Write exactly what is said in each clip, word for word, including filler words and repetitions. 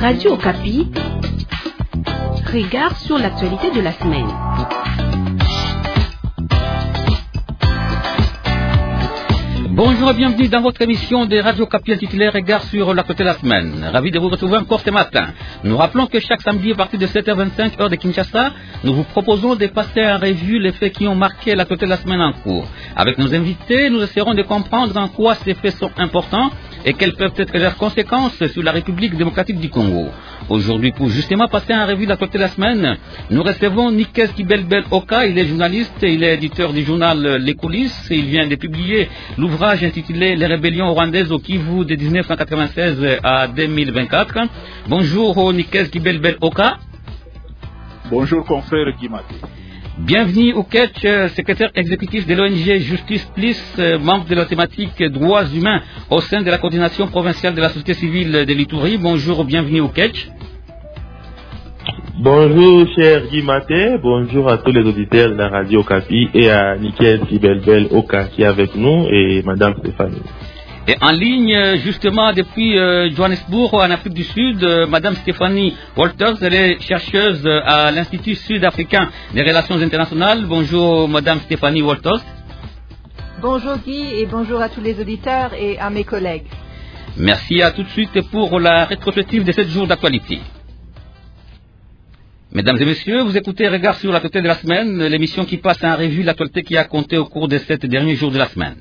Radio Okapi, regard sur l'actualité de la semaine. Bonjour et bienvenue dans votre émission des Radio Okapi intitulée Regard sur l'actualité de la semaine. Ravi de vous retrouver encore ce matin. Nous rappelons que chaque samedi à partir de sept heures vingt-cinq heure de Kinshasa, nous vous proposons de passer en revue les faits qui ont marqué l'actualité de la semaine en cours. Avec nos invités, nous essaierons de comprendre en quoi ces faits sont importants et quelles peuvent être leurs conséquences sur la République démocratique du Congo. Aujourd'hui, pour justement passer en revue l'actualité de la semaine, nous recevons Nikes Kibelbel Oka. Il est journaliste, il est éditeur du journal Les Coulisses. Il vient de publier l'ouvrage intitulé Les rébellions rwandaises au Kivu de dix-neuf cent quatre-vingt-seize à deux mille vingt-quatre. Bonjour Nikes Kibelbel Oka. Bonjour confrère Guimate. Bienvenue au Ketch, secrétaire exécutif de l'O N G Justice Plus, membre de la thématique droits humains au sein de la coordination provinciale de la société civile de l'Ituri. Bonjour, bienvenue au Ketch. Bonjour cher Guy Maté, bonjour à tous les auditeurs de la Radio Okapi et à Nikes Kibelbel Oka qui est avec nous et Madame Stéphanie. Et en ligne, justement, depuis euh, Johannesburg, en Afrique du Sud, euh, Madame Stéphanie Walters, elle est chercheuse à l'Institut sud-africain des relations internationales. Bonjour Madame Stéphanie Walters. Bonjour Guy et bonjour à tous les auditeurs et à mes collègues. Merci, à tout de suite pour la rétrospective de sept jours d'actualité. Mesdames et messieurs, vous écoutez Regard sur l'actualité de la semaine, l'émission qui passe en revue l'actualité qui a compté au cours des sept derniers jours de la semaine.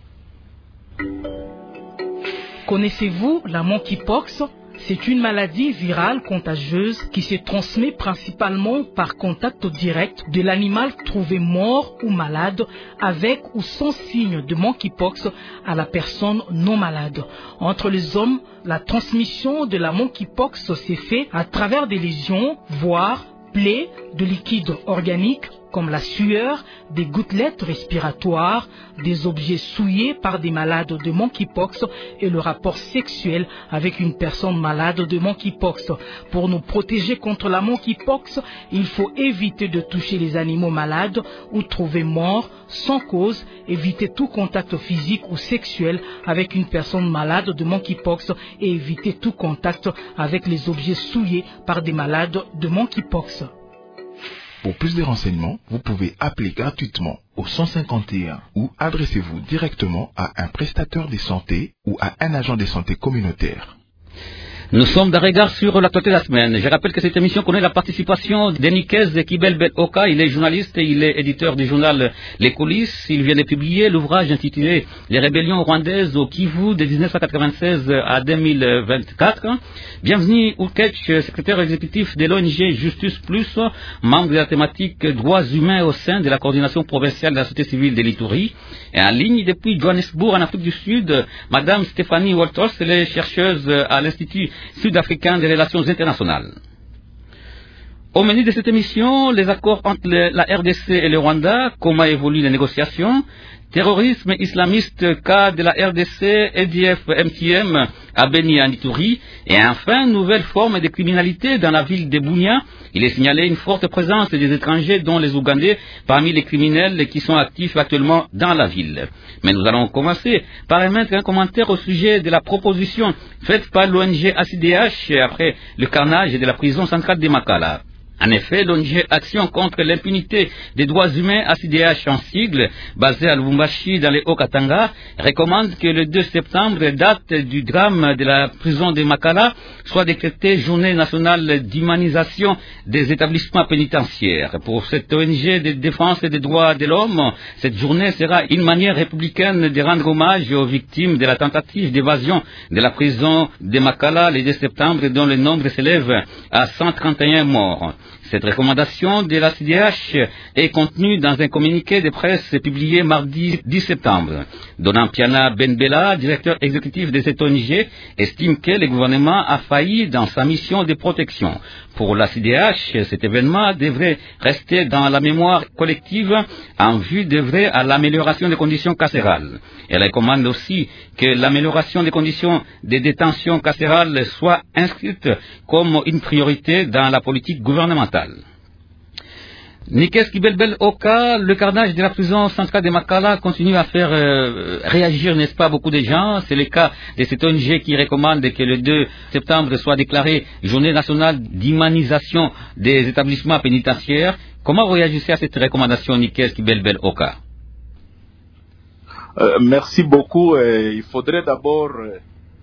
Connaissez-vous la monkeypox? C'est une maladie virale contagieuse qui se transmet principalement par contact direct de l'animal trouvé mort ou malade avec ou sans signe de monkeypox à la personne non malade. Entre les hommes, la transmission de la monkeypox s'est faite à travers des lésions, voire plaies de liquide organique comme la sueur, des gouttelettes respiratoires, des objets souillés par des malades de monkeypox et le rapport sexuel avec une personne malade de monkeypox. Pour nous protéger contre la monkeypox, il faut éviter de toucher les animaux malades ou trouvés morts sans cause, éviter tout contact physique ou sexuel avec une personne malade de monkeypox et éviter tout contact avec les objets souillés par des malades de monkeypox. Pour plus de renseignements, vous pouvez appeler gratuitement au cent cinquante et un ou adressez-vous directement à un prestataire de santé ou à un agent de santé communautaire. Nous sommes d'un regard sur l'actualité de la semaine. Je rappelle que cette émission connaît la participation de Nikes Kibelbel Oka. Il est journaliste et il est éditeur du journal Les Coulisses. Il vient de publier l'ouvrage intitulé Les rébellions rwandaises au Kivu de dix-neuf cent quatre-vingt-seize à deux mille vingt-quatre. Bienvenue au Ketch, secrétaire exécutif de l'O N G Justice Plus, membre de la thématique droits humains au sein de la coordination provinciale de la société civile de l'Ituri. Et en ligne depuis Johannesburg en Afrique du Sud, Madame Stéphanie Walters, elle est chercheuse à l'Institut sud-africain des relations internationales. Au menu de cette émission, les accords entre le, la R D C et le Rwanda, comment évoluent les négociations, terrorisme islamiste, cas de la R D C, E D F, M T M, à Beni en Ituri, et enfin, nouvelle forme de criminalité dans la ville de Bunia. Il est signalé une forte présence des étrangers, dont les Ougandais, parmi les criminels qui sont actifs actuellement dans la ville. Mais nous allons commencer par émettre un commentaire au sujet de la proposition faite par l'O N G A C D H après le carnage de la prison centrale de Makala. En effet, l'O N G Action contre l'impunité des droits humains, A C D H en sigle, basée à Lubumbashi dans les Hauts-Katanga, recommande que le deux septembre, date du drame de la prison de Makala, soit décrétée journée nationale d'humanisation des établissements pénitentiaires. Pour cette O N G de défense des droits de l'homme, cette journée sera une manière républicaine de rendre hommage aux victimes de la tentative d'évasion de la prison de Makala le deux septembre, dont le nombre s'élève à cent trente et un morts. Cette recommandation de la C D H est contenue dans un communiqué de presse publié mardi dix septembre. Donam Piana Benbela, directeur exécutif de cette O N G, estime que le gouvernement a failli dans sa mission de protection. Pour la C D H, cet événement devrait rester dans la mémoire collective en vue d'œuvrer à l'amélioration des conditions carcérales. Elle recommande aussi que l'amélioration des conditions de détention carcérale soit inscrite comme une priorité dans la politique gouvernementale. Nikes Kibelbel Oka, le carnage de la prison centrale de Makala continue à faire euh, réagir, n'est-ce pas, beaucoup de gens. C'est le cas de cette O N G qui recommande que le deux septembre soit déclaré journée nationale d'humanisation des établissements pénitentiaires. Comment réagissez à cette recommandation, Nikes Kibelbel Oka? euh, Merci beaucoup. Euh, il faudrait d'abord euh,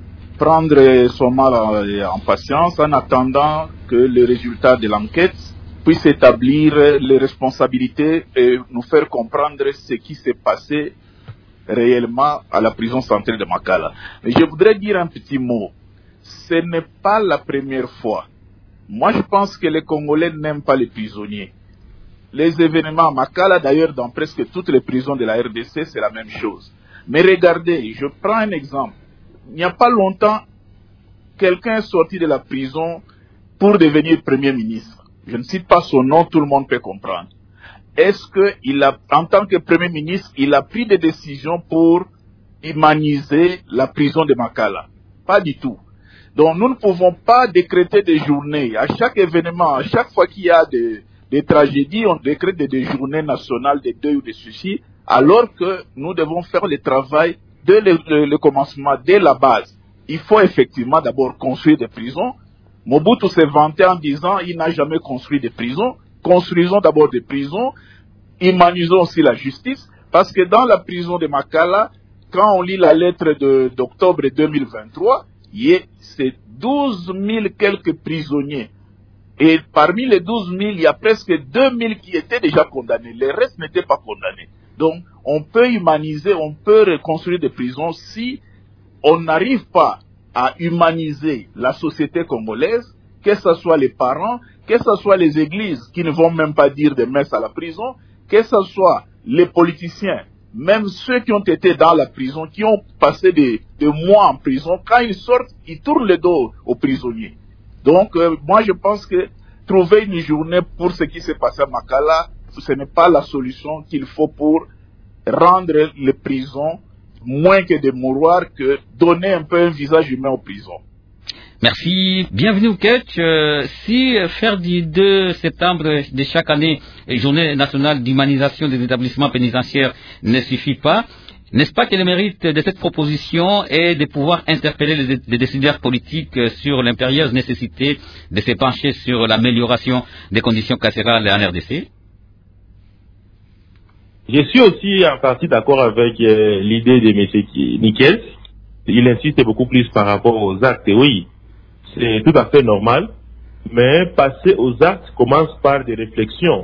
prendre son mal en, en patience en attendant que le résultat de l'enquête puisse établir les responsabilités et nous faire comprendre ce qui s'est passé réellement à la prison centrale de Makala. Mais je voudrais dire un petit mot. Ce n'est pas la première fois. Moi, je pense que les Congolais n'aiment pas les prisonniers. Les événements à Makala, d'ailleurs, dans presque toutes les prisons de la R D C, c'est la même chose. Mais regardez, je prends un exemple. Il n'y a pas longtemps, quelqu'un est sorti de la prison pour devenir Premier ministre. Je ne cite pas son nom, tout le monde peut comprendre. Est-ce qu'il a, en tant que Premier ministre, il a pris des décisions pour humaniser la prison de Makala? Pas du tout. Donc nous ne pouvons pas décréter des journées. À chaque événement, à chaque fois qu'il y a des, des tragédies, on décrète des, des journées nationales de deuil ou de suicide, alors que nous devons faire le travail dès le, le, le commencement, dès la base. Il faut effectivement d'abord construire des prisons. Mobutu s'est vanté en disant il n'a jamais construit de prison. Construisons d'abord des prisons, humanisons aussi la justice, parce que dans la prison de Makala, quand on lit la lettre de, d'octobre deux mille vingt-trois, c'est douze mille quelques prisonniers. Et parmi les douze mille, il y a presque deux mille qui étaient déjà condamnés. Les restes n'étaient pas condamnés. Donc, on peut humaniser, on peut reconstruire des prisons si on n'arrive pas à humaniser la société congolaise, que ce soit les parents, que ce soit les églises qui ne vont même pas dire des messes à la prison, que ce soit les politiciens, même ceux qui ont été dans la prison, qui ont passé des, des mois en prison, quand ils sortent, ils tournent le dos aux prisonniers. Donc, euh, moi je pense que trouver une journée pour ce qui s'est passé à Makala, ce n'est pas la solution qu'il faut pour rendre les prisons moins que des mouroirs, que donner un peu un visage humain aux prisons. Merci. Bienvenue au Ketch. Euh, si faire du deux septembre de chaque année journée nationale d'humanisation des établissements pénitentiaires ne suffit pas, n'est-ce pas que le mérite de cette proposition est de pouvoir interpeller les, les décideurs politiques sur l'impérieuse nécessité de se pencher sur l'amélioration des conditions carcérales en R D C? Je suis aussi en partie d'accord avec euh, l'idée de M. Nikes. Il insiste beaucoup plus par rapport aux actes. Et oui, c'est tout à fait normal, mais passer aux actes commence par des réflexions.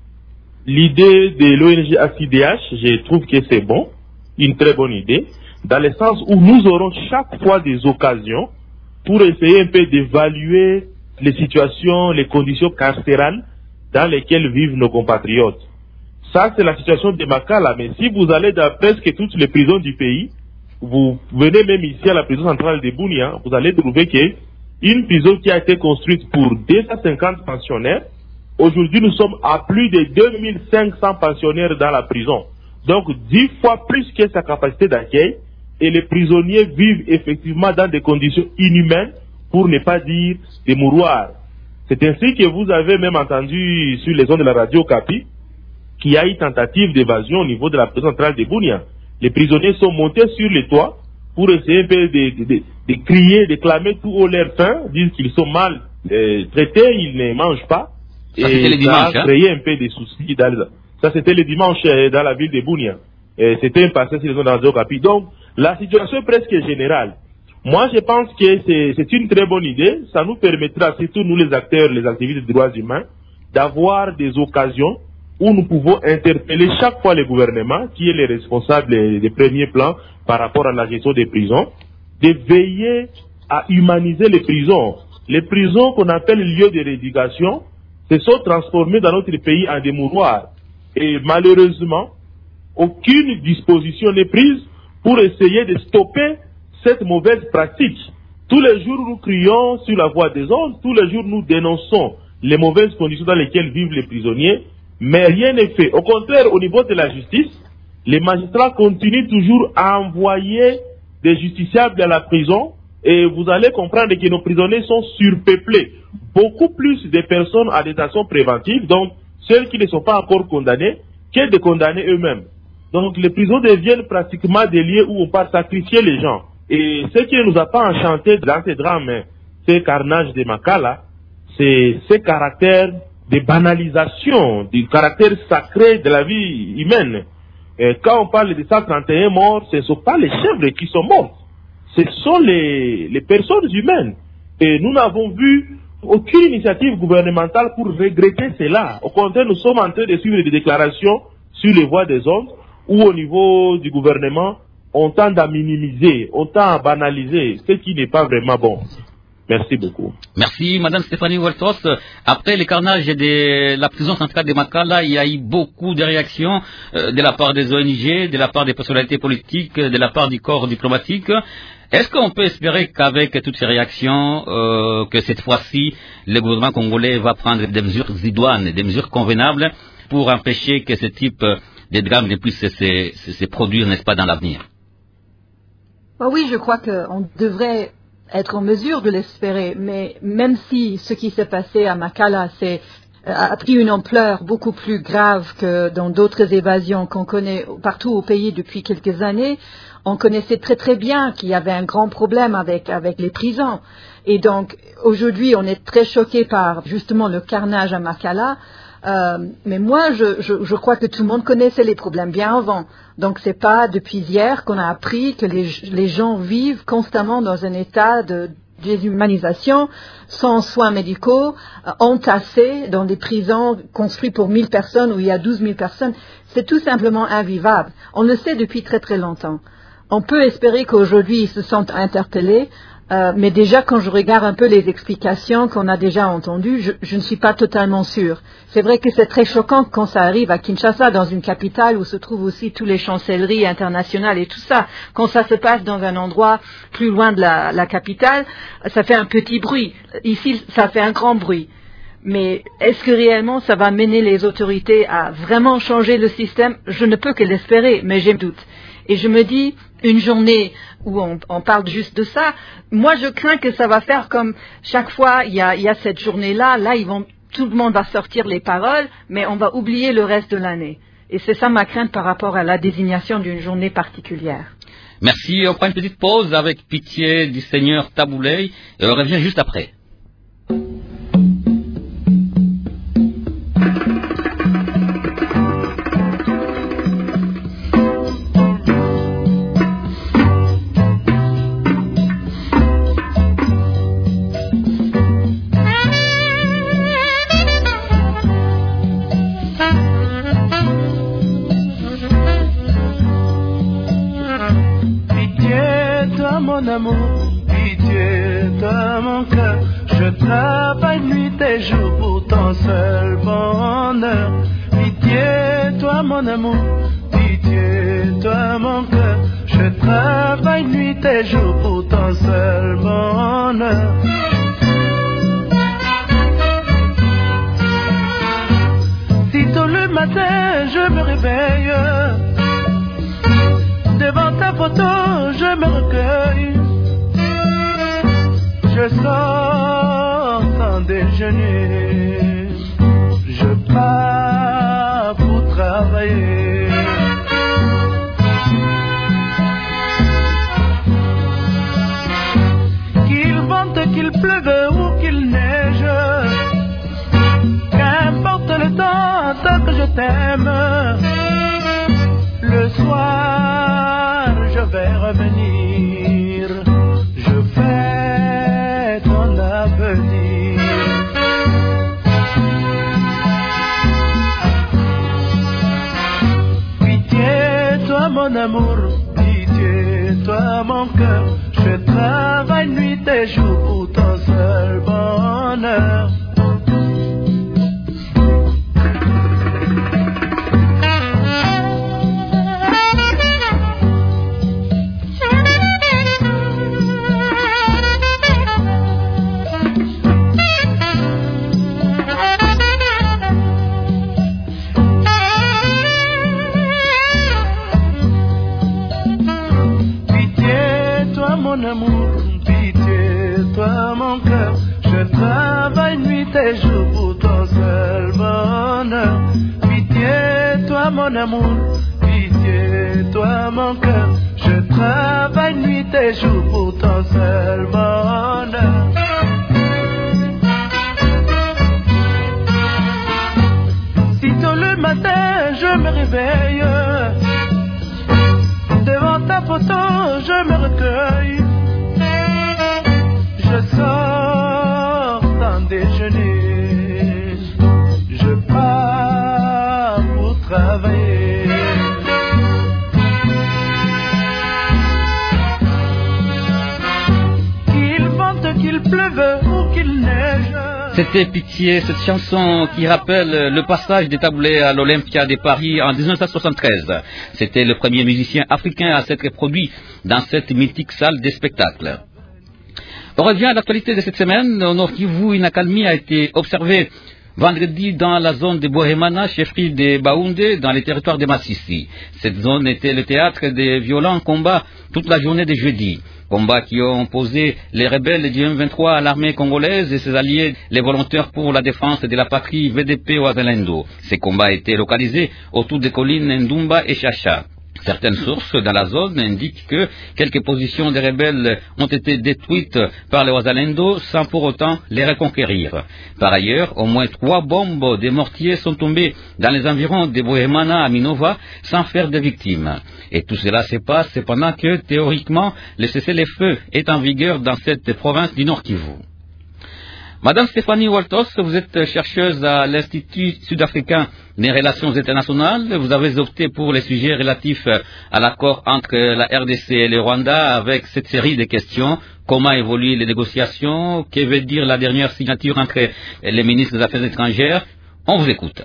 L'idée de l'O N G A C I D H, je trouve que c'est bon, une très bonne idée, dans le sens où nous aurons chaque fois des occasions pour essayer un peu d'évaluer les situations, les conditions carcérales dans lesquelles vivent nos compatriotes. Ça, c'est la situation de Makala, mais si vous allez dans presque toutes les prisons du pays, vous venez même ici à la prison centrale de Bunia, vous allez trouver que une prison qui a été construite pour deux cent cinquante pensionnaires, aujourd'hui nous sommes à plus de deux mille cinq cents pensionnaires dans la prison. Donc dix fois plus que sa capacité d'accueil, et les prisonniers vivent effectivement dans des conditions inhumaines, pour ne pas dire des mouroirs. C'est ainsi que vous avez même entendu sur les ondes de la radio Okapi qu'il y a eu tentative d'évasion au niveau de la prison centrale de Bunia. Les prisonniers sont montés sur les toits pour essayer un peu de, de, de, de crier, de clamer tout haut leur faim, disent qu'ils sont mal euh, traités, ils ne mangent pas. Ça, et le ça dimanche, a créé hein? un peu de soucis. Dans les... Ça, c'était le dimanche euh, dans la ville de Bunia. Et c'était un passé sur les zones de Okapi. Donc, la situation est presque générale. Moi, je pense que c'est une très bonne idée. Ça nous permettra, surtout nous les acteurs, les activistes des droits humains, d'avoir des occasions où nous pouvons interpeller chaque fois le gouvernement, qui est le responsable des premiers plans par rapport à la gestion des prisons, de veiller à humaniser les prisons. Les prisons qu'on appelle lieux de rééducation se sont transformées dans notre pays en des mouroirs. Et malheureusement, aucune disposition n'est prise pour essayer de stopper cette mauvaise pratique. Tous les jours, nous crions sur la voie des ondes, tous les jours, nous dénonçons les mauvaises conditions dans lesquelles vivent les prisonniers, mais rien n'est fait. Au contraire, au niveau de la justice, les magistrats continuent toujours à envoyer des justiciables à la prison, et vous allez comprendre que nos prisonniers sont surpeuplés. Beaucoup plus de personnes à détention préventive, donc ceux qui ne sont pas encore condamnés que de condamner eux-mêmes. Donc les prisons deviennent pratiquement des lieux où on part sacrifier les gens. Et ce qui ne nous a pas enchanté dans ces drames, ces carnages de Makala, c'est ce caractère de banalisation, du caractère sacré de la vie humaine. Et quand on parle de cent trente et un morts, ce ne sont pas les chèvres qui sont morts, ce sont les, les personnes humaines. Et nous n'avons vu aucune initiative gouvernementale pour regretter cela. Au contraire, nous sommes en train de suivre des déclarations sur les voies des ondes, où au niveau du gouvernement, on tend à minimiser, on tend à banaliser, ce qui n'est pas vraiment bon. Merci beaucoup. Merci, Madame Stéphanie Waltros. Après les carnages de la prison centrale de Makala, il y a eu beaucoup de réactions euh, de la part des O N G, de la part des personnalités politiques, de la part du corps diplomatique. Est-ce qu'on peut espérer qu'avec toutes ces réactions, euh, que cette fois-ci, le gouvernement congolais va prendre des mesures idoines, des mesures convenables pour empêcher que ce type de drames ne puisse se, se, se produire, n'est-ce pas, dans l'avenir? Bah oui, je crois qu'on devrait être en mesure de l'espérer, mais même si ce qui s'est passé à Makala c'est, a pris une ampleur beaucoup plus grave que dans d'autres évasions qu'on connaît partout au pays depuis quelques années, on connaissait très très bien qu'il y avait un grand problème avec, avec les prisons. Et donc aujourd'hui on est très choqué par justement le carnage à Makala. Euh, mais moi, je, je, je crois que tout le monde connaissait les problèmes bien avant. Donc, c'est pas depuis hier qu'on a appris que les, les gens vivent constamment dans un état de déshumanisation, sans soins médicaux, euh, entassés dans des prisons construites pour mille personnes où il y a douze mille personnes. C'est tout simplement invivable. On le sait depuis très très longtemps. On peut espérer qu'aujourd'hui ils se sentent interpellés. Euh, mais déjà, quand je regarde un peu les explications qu'on a déjà entendues, je, je ne suis pas totalement sûre. C'est vrai que c'est très choquant quand ça arrive à Kinshasa, dans une capitale où se trouvent aussi toutes les chancelleries internationales et tout ça. Quand ça se passe dans un endroit plus loin de la, la capitale, ça fait un petit bruit. Ici, ça fait un grand bruit. Mais est-ce que réellement ça va mener les autorités à vraiment changer le système? Je ne peux que l'espérer, mais j'ai doute. Et je me dis, une journée où on, on parle juste de ça, moi je crains que ça va faire comme chaque fois il y a, il y a cette journée-là, là ils vont, tout le monde va sortir les paroles, mais on va oublier le reste de l'année. Et c'est ça ma crainte par rapport à la désignation d'une journée particulière. Merci, on prend une petite pause avec Pitié du Seigneur Tabouley et on revient juste après. Mon amour, pitié de mon cœur, je travaille nuit et jour pour ton seul bonheur. Pitié, toi mon amour, pitié, toi mon cœur, je travaille nuit et jour pour ton seul bonheur. Si tôt le matin je me réveille, devant ta photo, je me recueille. Je sors sans déjeuner. Je pars pour travailler. Qu'il vente, qu'il pleuve ou qu'il neige, qu'importe le temps, tant que je t'aime. Le soir, je vais revenir, je fais ton avenir. Pitié, toi mon amour, pitié, toi mon cœur, je travaille nuit et jour pour ton seul bonheur. Mon amour, pitié, toi mon cœur, je Je travaille nuit et jour pour ton seul bonheur. Pitié, toi mon amour, pitié, toi mon cœur. Je travaille nuit et jour pour ton seul bonheur. Sitôt le matin, je me réveille. Devant ta photo, je me recueille. Je sors sans déjeuner. Je pars pour travailler. Qu'il vente, qu'il pleuve ou qu'il neige. C'était Pitié, cette chanson qui rappelle le passage des taboulets à l'Olympia de Paris en dix-neuf cent soixante-treize. C'était le premier musicien africain à s'être produit dans cette mythique salle de spectacle. On revient à l'actualité de cette semaine. Au Nord Kivu, une accalmie a été observée vendredi dans la zone de Bohemana, chefferie de Baoundé, dans les territoires de Massissi. Cette zone était le théâtre de violents combats toute la journée de jeudi. Combats qui ont opposé les rebelles du M vingt-trois à l'armée congolaise et ses alliés, les volontaires pour la défense de la patrie V D P Wazalendo. Ces combats étaient localisés autour des collines Ndumba et Chacha. Certaines sources dans la zone indiquent que quelques positions des rebelles ont été détruites par les Wazalendo sans pour autant les reconquérir. Par ailleurs, au moins trois bombes des mortiers sont tombées dans les environs de Bohemana à Minova sans faire de victimes. Et tout cela se passe pendant que, théoriquement, le cessez-le-feu est en vigueur dans cette province du Nord Kivu. Madame Stéphanie Waltos, vous êtes chercheuse à l'Institut sud-africain des relations internationales. Vous avez opté pour les sujets relatifs à l'accord entre la R D C et le Rwanda avec cette série de questions. Comment évoluent les négociations? Que veut dire la dernière signature entre les ministres des Affaires étrangères? On vous écoute.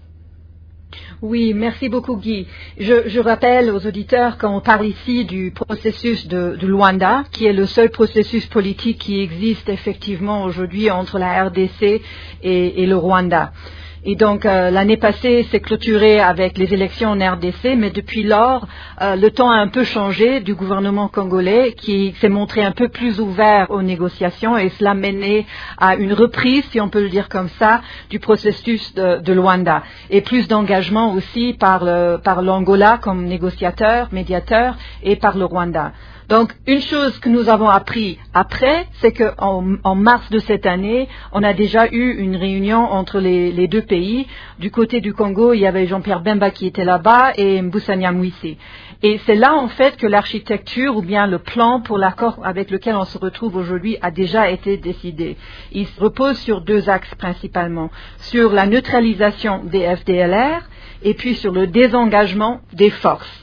Oui, merci beaucoup Guy. Je, je rappelle aux auditeurs qu'on parle ici du processus de, de Luanda, qui est le seul processus politique qui existe effectivement aujourd'hui entre la R D C et, et le Rwanda. Et donc euh, l'année passée s'est clôturée avec les élections en R D C, mais depuis lors, euh, le temps a un peu changé du gouvernement congolais qui s'est montré un peu plus ouvert aux négociations et cela menait à une reprise, si on peut le dire comme ça, du processus de, de Luanda. Et plus d'engagement aussi par, le, par l'Angola comme négociateur, médiateur et par le Rwanda. Donc, une chose que nous avons appris après, c'est qu'en en mars de cette année, on a déjà eu une réunion entre les, les deux pays. Du côté du Congo, il y avait Jean-Pierre Bemba qui était là-bas et Mboussania Mwisi. Et c'est là, en fait, que l'architecture ou bien le plan pour l'accord avec lequel on se retrouve aujourd'hui a déjà été décidé. Il repose sur deux axes principalement. Sur la neutralisation des F D L R et puis sur le désengagement des forces.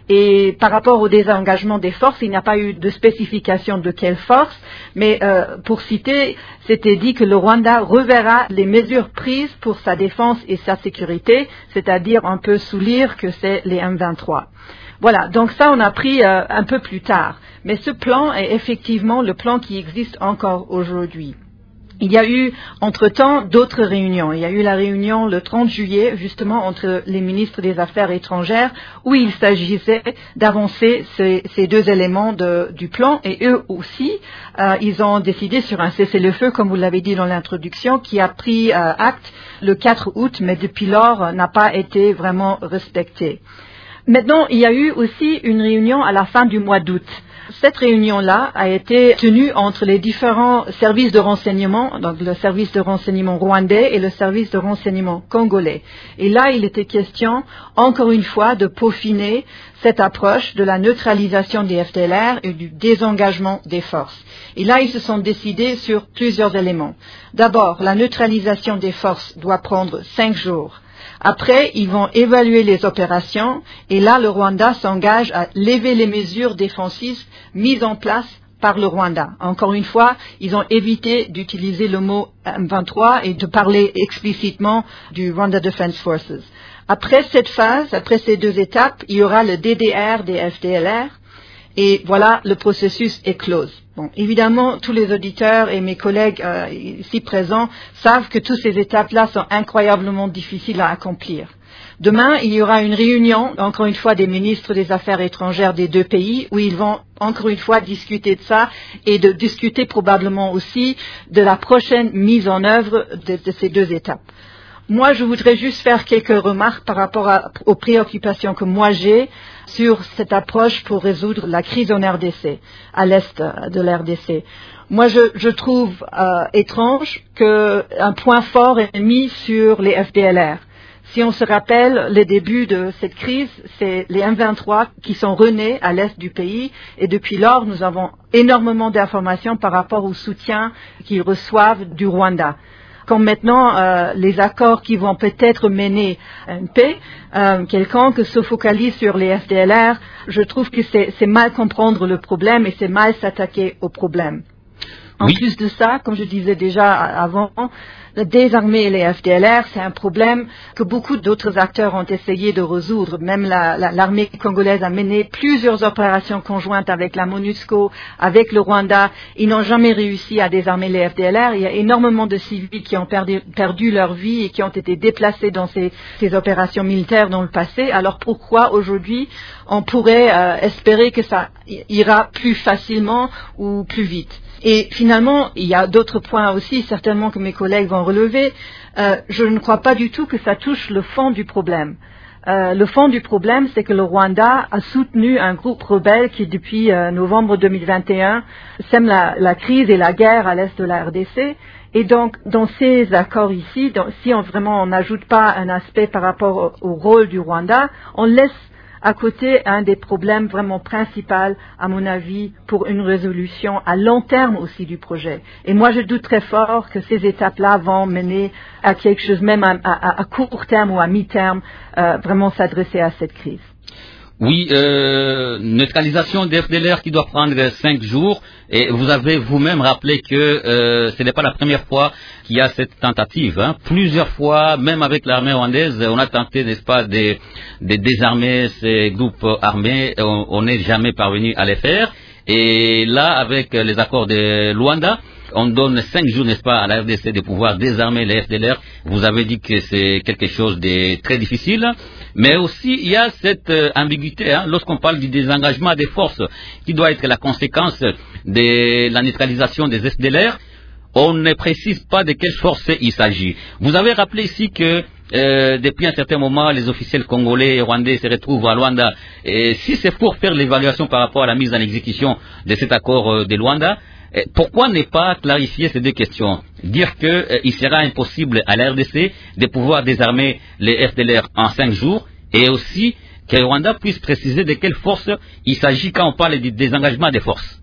Et par rapport au désengagement des forces, il n'y a pas eu de spécification de quelle force, mais euh, pour citer, c'était dit que le Rwanda reverra les mesures prises pour sa défense et sa sécurité, c'est-à-dire on peut sous-lire que c'est les M vingt-trois. Voilà, donc ça on a pris euh, un peu plus tard, mais ce plan est effectivement le plan qui existe encore aujourd'hui. Il y a eu, entre-temps, d'autres réunions. Il y a eu la réunion le trente juillet, justement, entre les ministres des Affaires étrangères, où il s'agissait d'avancer ces, ces deux éléments de, du plan. Et eux aussi, euh, ils ont décidé sur un cessez-le-feu, comme vous l'avez dit dans l'introduction, qui a pris euh, acte le quatre août, mais depuis lors, n'a pas été vraiment respecté. Maintenant, il y a eu aussi une réunion à la fin du mois d'août. Cette réunion-là a été tenue entre les différents services de renseignement, donc le service de renseignement rwandais et le service de renseignement congolais. Et là, il était question, encore une fois, de peaufiner cette approche de la neutralisation des F D L R et du désengagement des forces. Et là, ils se sont décidés sur plusieurs éléments. D'abord, la neutralisation des forces doit prendre cinq jours. Après, ils vont évaluer les opérations et là, le Rwanda s'engage à lever les mesures défensives mises en place par le Rwanda. Encore une fois, ils ont évité d'utiliser le mot M vingt-trois et de parler explicitement du Rwanda Defense Forces. Après cette phase, après ces deux étapes, il y aura le D D R des F D L R et voilà, le processus est clos. Bon, évidemment, tous les auditeurs et mes collègues euh, ici présents savent que toutes ces étapes-là sont incroyablement difficiles à accomplir. Demain, il y aura une réunion, encore une fois, des ministres des Affaires étrangères des deux pays, où ils vont encore une fois discuter de ça et de discuter probablement aussi de la prochaine mise en œuvre de, de ces deux étapes. Moi, je voudrais juste faire quelques remarques par rapport à, aux préoccupations que moi j'ai sur cette approche pour résoudre la crise en R D C, à l'est de l'R D C. Moi, je, je trouve euh, étrange qu'un point fort est mis sur les F D L R. Si on se rappelle, le début de cette crise, c'est les M vingt-trois qui sont renés à l'est du pays, et depuis lors, nous avons énormément d'informations par rapport au soutien qu'ils reçoivent du Rwanda. Comme maintenant, euh, les accords qui vont peut-être mener à une paix euh, quelconque se focalisent sur les F D L R, je trouve que c'est, c'est mal comprendre le problème et c'est mal s'attaquer au problème. En oui. plus de ça, comme je disais déjà avant, désarmer les F D L R, c'est un problème que beaucoup d'autres acteurs ont essayé de résoudre. Même la, la, l'armée congolaise a mené plusieurs opérations conjointes avec la MONUSCO, avec le Rwanda. Ils n'ont jamais réussi à désarmer les F D L R. Il y a énormément de civils qui ont perdu, perdu leur vie et qui ont été déplacés dans ces, ces opérations militaires dans le passé. Alors pourquoi aujourd'hui on pourrait euh, espérer que ça ira plus facilement ou plus vite? Et finalement, il y a d'autres points aussi, certainement que mes collègues vont relever. Euh, je ne crois pas du tout que ça touche le fond du problème. Euh, le fond du problème, c'est que le Rwanda a soutenu un groupe rebelle qui, depuis euh, novembre deux mille vingt et un, sème la, la crise et la guerre à l'est de la R D C. Et donc, dans ces accords ici, dans, si on vraiment on n'ajoute pas un aspect par rapport au, au rôle du Rwanda, on laisse à côté un des problèmes vraiment principaux, à mon avis, pour une résolution à long terme aussi du projet. Et moi, je doute très fort que ces étapes-là vont mener à quelque chose, même à, à, à court terme ou à mi-terme, euh, vraiment s'adresser à cette crise. Oui, euh, neutralisation des F D L R qui doit prendre cinq jours. Et vous avez vous-même rappelé que euh, ce n'est pas la première fois qu'il y a cette tentative. Hein. Plusieurs fois, même avec l'armée rwandaise, on a tenté, n'est-ce pas, de, de désarmer ces groupes armés. On n'est jamais parvenu à les faire. Et là, avec les accords de Luanda, on donne cinq jours, n'est-ce pas, à la R D C de pouvoir désarmer les F D L R. Vous avez dit que c'est quelque chose de très difficile. Mais aussi, il y a cette euh, ambiguïté, hein, lorsqu'on parle du désengagement des forces, qui doit être la conséquence de la neutralisation des F D L R. On ne précise pas de quelle force il s'agit. Vous avez rappelé ici que euh, depuis un certain moment, les officiels congolais et rwandais se retrouvent à Luanda. Et si c'est pour faire l'évaluation par rapport à la mise en exécution de cet accord euh, de Luanda, pourquoi ne pas clarifier ces deux questions? Dire qu'il euh, sera impossible à la R D C de pouvoir désarmer les F D L R en cinq jours, et aussi que le Rwanda puisse préciser de quelle force il s'agit quand on parle du désengagement des forces.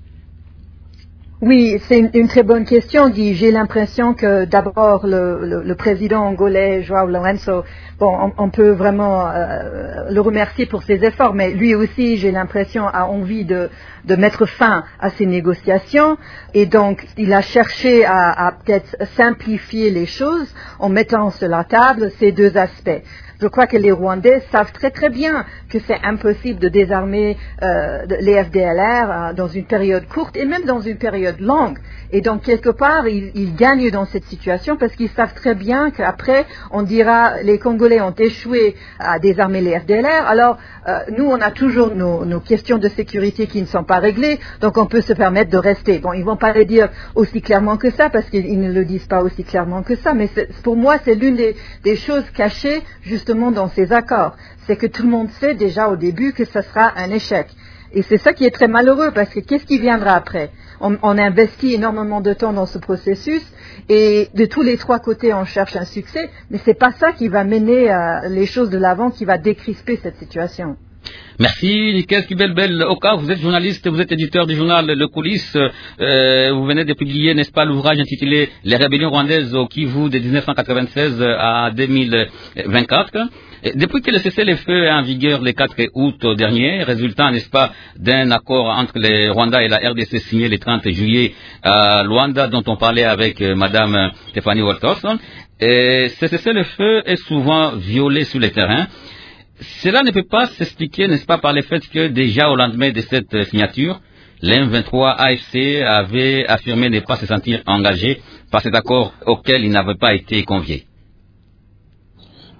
Oui, c'est une, une très bonne question, Guy. J'ai l'impression que d'abord le, le, le président angolais, João Lourenço, bon, on, on peut vraiment euh, le remercier pour ses efforts, mais lui aussi, j'ai l'impression, a envie de, de mettre fin à ces négociations, et donc il a cherché à, à peut-être simplifier les choses en mettant sur la table ces deux aspects. Je crois que les Rwandais savent très très bien que c'est impossible de désarmer euh, les F D L R euh, dans une période courte et même dans une période longue. Et donc quelque part, ils, ils gagnent dans cette situation parce qu'ils savent très bien qu'après, on dira les Congolais ont échoué à désarmer les F D L R. Alors euh, nous, on a toujours nos, nos questions de sécurité qui ne sont pas réglées, donc on peut se permettre de rester. Bon, ils vont pas le dire aussi clairement que ça parce qu'ils ne le disent pas aussi clairement que ça, mais pour moi, c'est l'une des, des choses cachées justement dans ces accords, c'est que tout le monde sait déjà au début que ce sera un échec. Et c'est ça qui est très malheureux, parce que qu'est-ce qui viendra après? On, on investit énormément de temps dans ce processus, et de tous les trois côtés, on cherche un succès, mais c'est pas ça qui va mener euh, les choses de l'avant, qui va décrisper cette situation. Merci, Nickel Kibelbel-Oka. Vous êtes journaliste, vous êtes éditeur du journal Le Coulisses. Euh, vous venez de publier, n'est-ce pas, l'ouvrage intitulé Les rébellions rwandaises au Kivu de dix-neuf cent quatre-vingt-seize à deux mille vingt-quatre. Et depuis que le cessez-le-feu est en vigueur le quatre août dernier, résultant, n'est-ce pas, d'un accord entre le Rwanda et la R D C signé le trente juillet à Luanda, dont on parlait avec euh, Madame Stéphanie Walterson, et ce cessez-le-feu est souvent violé sur le terrain. Cela ne peut pas s'expliquer, n'est-ce pas, par le fait que déjà au lendemain de cette signature, l'M vingt-trois A F C avait affirmé ne pas se sentir engagé par cet accord auquel il n'avait pas été convié.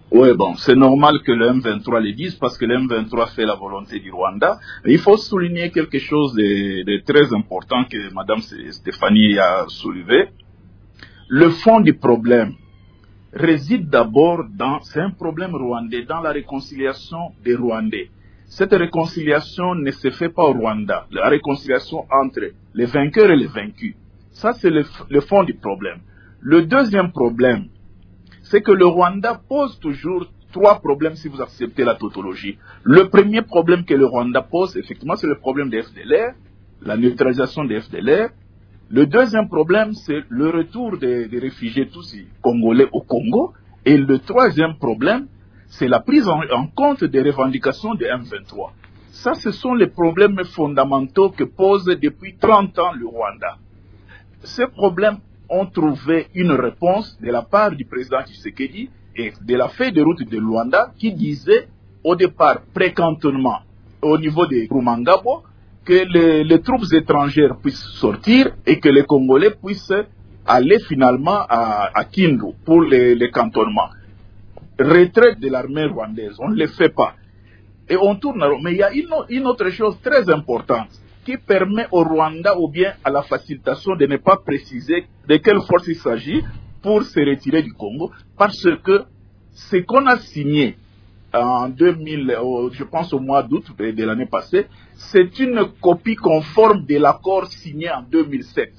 Oui, bon, c'est normal que le M vingt-trois le dise parce que le M vingt-trois fait la volonté du Rwanda. Mais il faut souligner quelque chose de, de très important que Mme Stéphanie a soulevé. Le fond du problème réside d'abord dans, c'est un problème rwandais, dans la réconciliation des Rwandais. Cette réconciliation ne se fait pas au Rwanda. La réconciliation entre les vainqueurs et les vaincus. Ça, c'est le, le fond du problème. Le deuxième problème, c'est que le Rwanda pose toujours trois problèmes si vous acceptez la tautologie. Le premier problème que le Rwanda pose, effectivement, c'est le problème des F D L R, la neutralisation des F D L R. Le deuxième problème, c'est le retour des, des réfugiés tous congolais au Congo. Et le troisième problème, c'est la prise en, en compte des revendications de M vingt-trois. Ça, ce sont les problèmes fondamentaux que pose depuis trente ans le Rwanda. Ces problèmes ont trouvé une réponse de la part du président Tshisekedi et de la feuille de route de Luanda qui disait au départ précantonnement au niveau de Rumangabo que les, les troupes étrangères puissent sortir et que les Congolais puissent aller finalement à, à Kindu pour les, les cantonnements. Retrait de l'armée rwandaise, on ne le fait pas. Et on tourne. Mais il y a une, une autre chose très importante qui permet au Rwanda ou bien à la facilitation de ne pas préciser de quelle force il s'agit pour se retirer du Congo, parce que ce qu'on a signé en deux mille, je pense au mois d'août de l'année passée, c'est une copie conforme de l'accord signé en deux mille sept.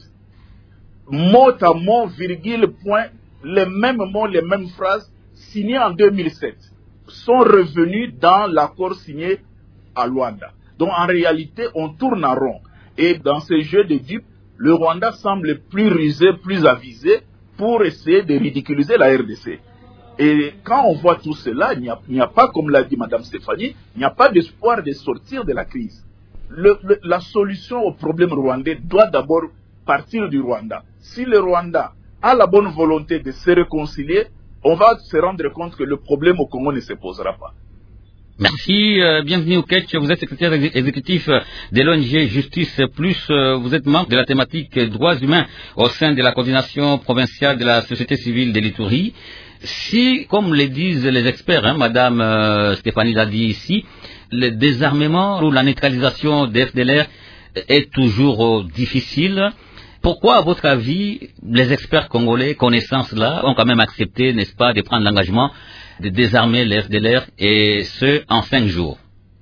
Mot à mot, virgule, point, les mêmes mots, les mêmes phrases signées en deux mille sept sont revenus dans l'accord signé à Luanda. Donc en réalité, on tourne en rond. Et dans ces jeux de dupes, le Rwanda semble plus rusé, plus avisé pour essayer de ridiculiser la R D C. Et quand on voit tout cela, il n'y a, il n'y a pas, comme l'a dit Mme Stéphanie, il n'y a pas d'espoir de sortir de la crise. Le, le, la solution au problème rwandais doit d'abord partir du Rwanda. Si le Rwanda a la bonne volonté de se réconcilier, on va se rendre compte que le problème au Congo ne se posera pas. Merci, euh, bienvenue au Ketch. Vous êtes secrétaire exécutif de l'O N G Justice Plus. Euh, vous êtes membre de la thématique droits humains au sein de la coordination provinciale de la société civile de l'Ituri. Si, comme le disent les experts, hein, Madame euh, Stéphanie l'a dit ici, le désarmement ou la neutralisation des F D L R est toujours euh, difficile, pourquoi, à votre avis, les experts congolais, connaissant cela, ont quand même accepté, n'est-ce pas, de prendre l'engagement de désarmer les F D L R, et ce, en cinq jours?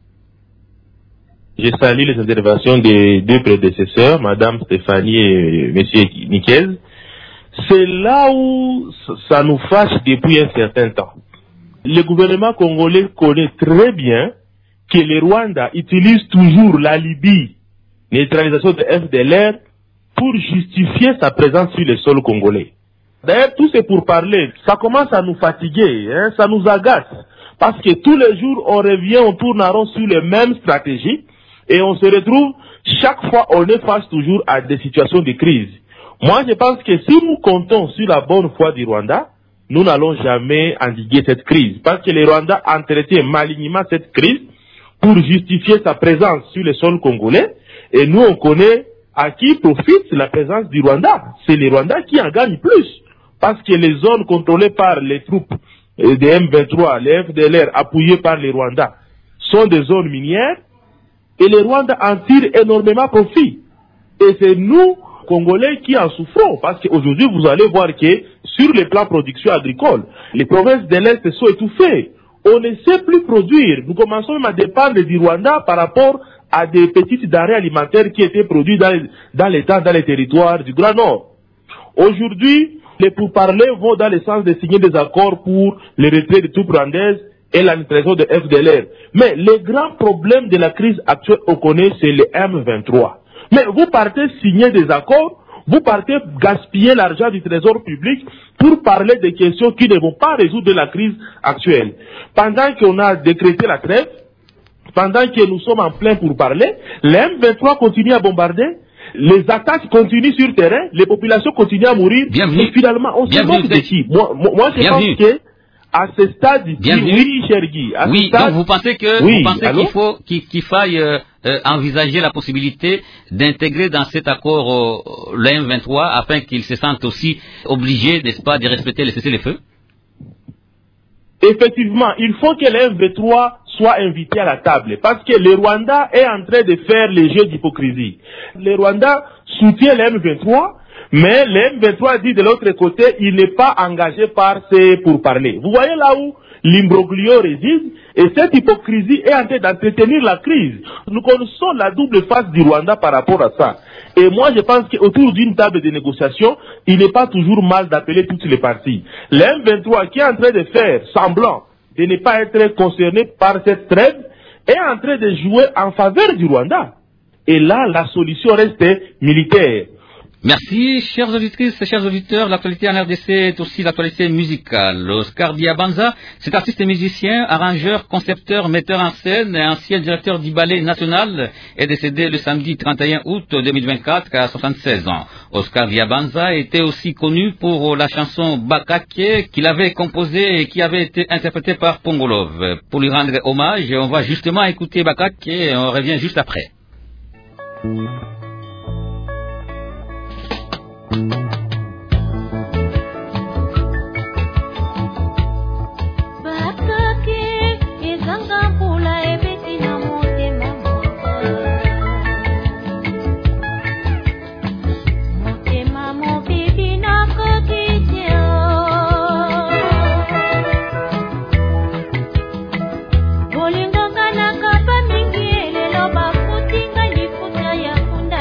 Je salue les interventions des deux prédécesseurs, Madame Stéphanie et Monsieur Nikez. C'est là où ça nous fâche depuis un certain temps. Le gouvernement congolais connaît très bien que le Rwanda utilise toujours la Libye, neutralisation de F D L R, pour justifier sa présence sur le sol congolais. D'ailleurs, tout c'est pour parler. Ça commence à nous fatiguer, hein, ça nous agace. Parce que tous les jours, on revient, on tourne en rond sur les mêmes stratégies, et on se retrouve, chaque fois, on est face toujours à des situations de crise. Moi, je pense que si nous comptons sur la bonne foi du Rwanda, nous n'allons jamais endiguer cette crise. Parce que le Rwanda entretient malignement cette crise pour justifier sa présence sur le sol congolais. Et nous, on connaît à qui profite la présence du Rwanda. C'est le Rwanda qui en gagne plus. Parce que les zones contrôlées par les troupes des M vingt-trois, les F D L R appuyées par les Rwandais, sont des zones minières. Et les Rwandais en tirent énormément profit. Et c'est nous, Congolais, qui en souffrons. Parce qu'aujourd'hui, vous allez voir que sur le plan production agricole, les provinces de l'Est sont étouffées. On ne sait plus produire. Nous commençons même à dépendre du Rwanda par rapport à des petites denrées alimentaires qui étaient produites dans les, dans les temps, dans les territoires du Grand Nord. Aujourd'hui, les pourparlers vont dans le sens de signer des accords pour le retrait des troupes rwandaises et la neutralisation de F D L R. Mais le grand problème de la crise actuelle, on connaît, c'est le M vingt-trois. Mais vous partez signer des accords, vous partez gaspiller l'argent du trésor public pour parler des questions qui ne vont pas résoudre la crise actuelle. Pendant qu'on a décrété la trêve, pendant que nous sommes en plein pour parler, le M vingt-trois continue à bombarder, les attaques continuent sur le terrain, les populations continuent à mourir, Bienvenue. et finalement, on se moque de qui? Moi, moi je Bienvenue. pense que à ce stade, oui, cher Guy, à oui, ce stade, donc vous pensez que oui, vous pensez allô? qu'il faut qu'il qu'il faille euh, euh, envisager la possibilité d'intégrer dans cet accord euh, le M vingt-trois afin qu'ils se sentent aussi obligés, n'est-ce pas, de respecter les cessez-le-feu? effectivement, il faut que le M vingt-trois soit invité à la table, parce que le Rwanda est en train de faire les jeux d'hypocrisie. Le Rwanda soutient le M vingt-trois, mais le M vingt-trois dit de l'autre côté, il n'est pas engagé par ces pourparlers. Vous voyez là où l'imbroglio réside, et cette hypocrisie est en train d'entretenir la crise. Nous connaissons la double face du Rwanda par rapport à ça. Et moi, je pense qu'autour d'une table de négociation, il n'est pas toujours mal d'appeler toutes les parties. Le M vingt-trois, qui est en train de faire semblant de ne pas être concerné par cette trêve, est en train de jouer en faveur du Rwanda. Et là, la solution reste militaire. Merci, chères auditrices, chers auditeurs. L'actualité en R D C est aussi l'actualité musicale. Oscar Diabanza, cet artiste musicien, arrangeur, concepteur, metteur en scène et ancien directeur du ballet national, est décédé le samedi trente et un août deux mille vingt-quatre à soixante-seize ans. Oscar Diabanza était aussi connu pour la chanson Bakake qu'il avait composée et qui avait été interprétée par Pongolov. Pour lui rendre hommage, on va justement écouter Bakake et on revient juste après. Bolingo kana kapa mingi lelo bafutinga lifuta ya kunda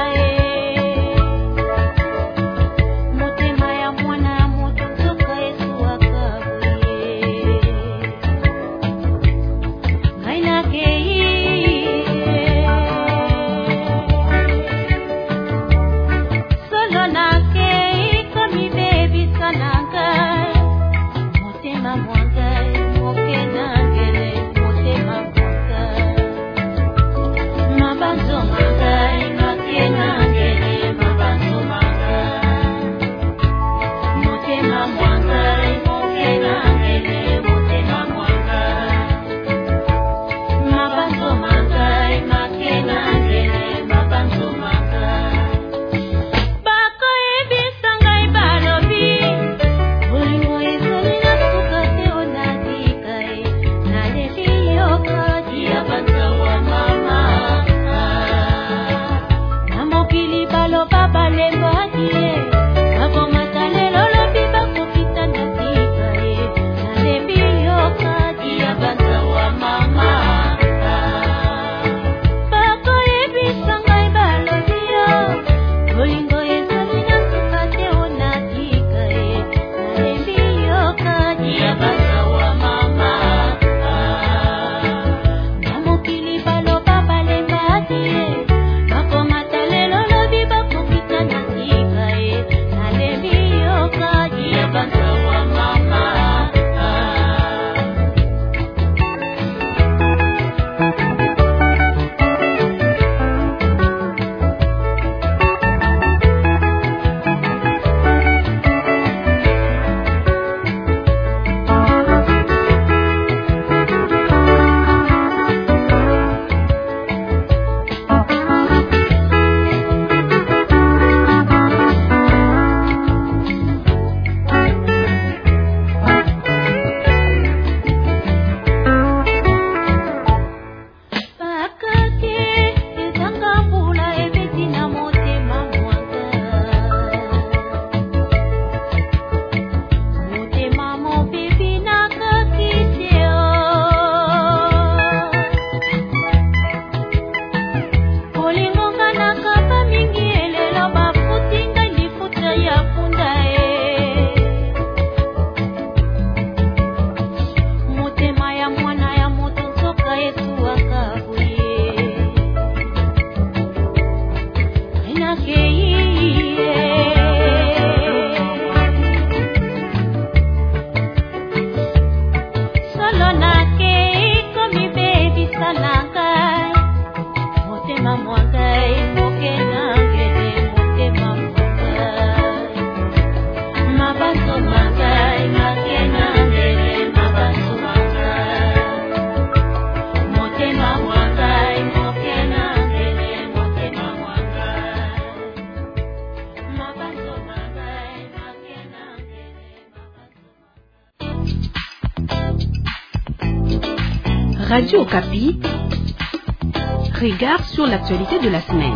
Radio Okapi, regard sur l'actualité de la semaine.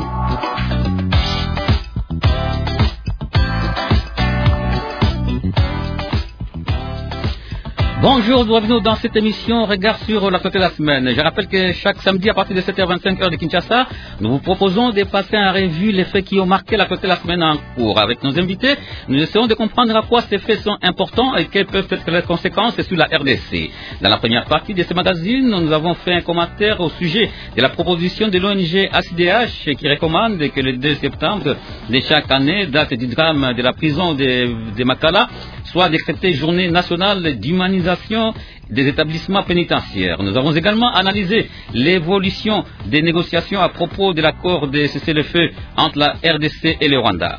Bonjour, bienvenue dans cette émission Regard sur l'actualité de la semaine. Je rappelle que chaque samedi à partir de sept heures vingt-cinq heure de Kinshasa, nous vous proposons de passer en revue les faits qui ont marqué l'actualité de la semaine en cours. Avec nos invités, nous essayons de comprendre à quoi ces faits sont importants et quelles peuvent être les conséquences sur la R D C. Dans la première partie de ce magazine, nous avons fait un commentaire au sujet de la proposition de l'O N G A C D H qui recommande que le deux septembre de chaque année, date du drame de la prison de, de Makala, soit décrétée journée nationale d'humanisation des établissements pénitentiaires. Nous avons également analysé l'évolution des négociations à propos de l'accord de cessez-le-feu entre la R D C et le Rwanda.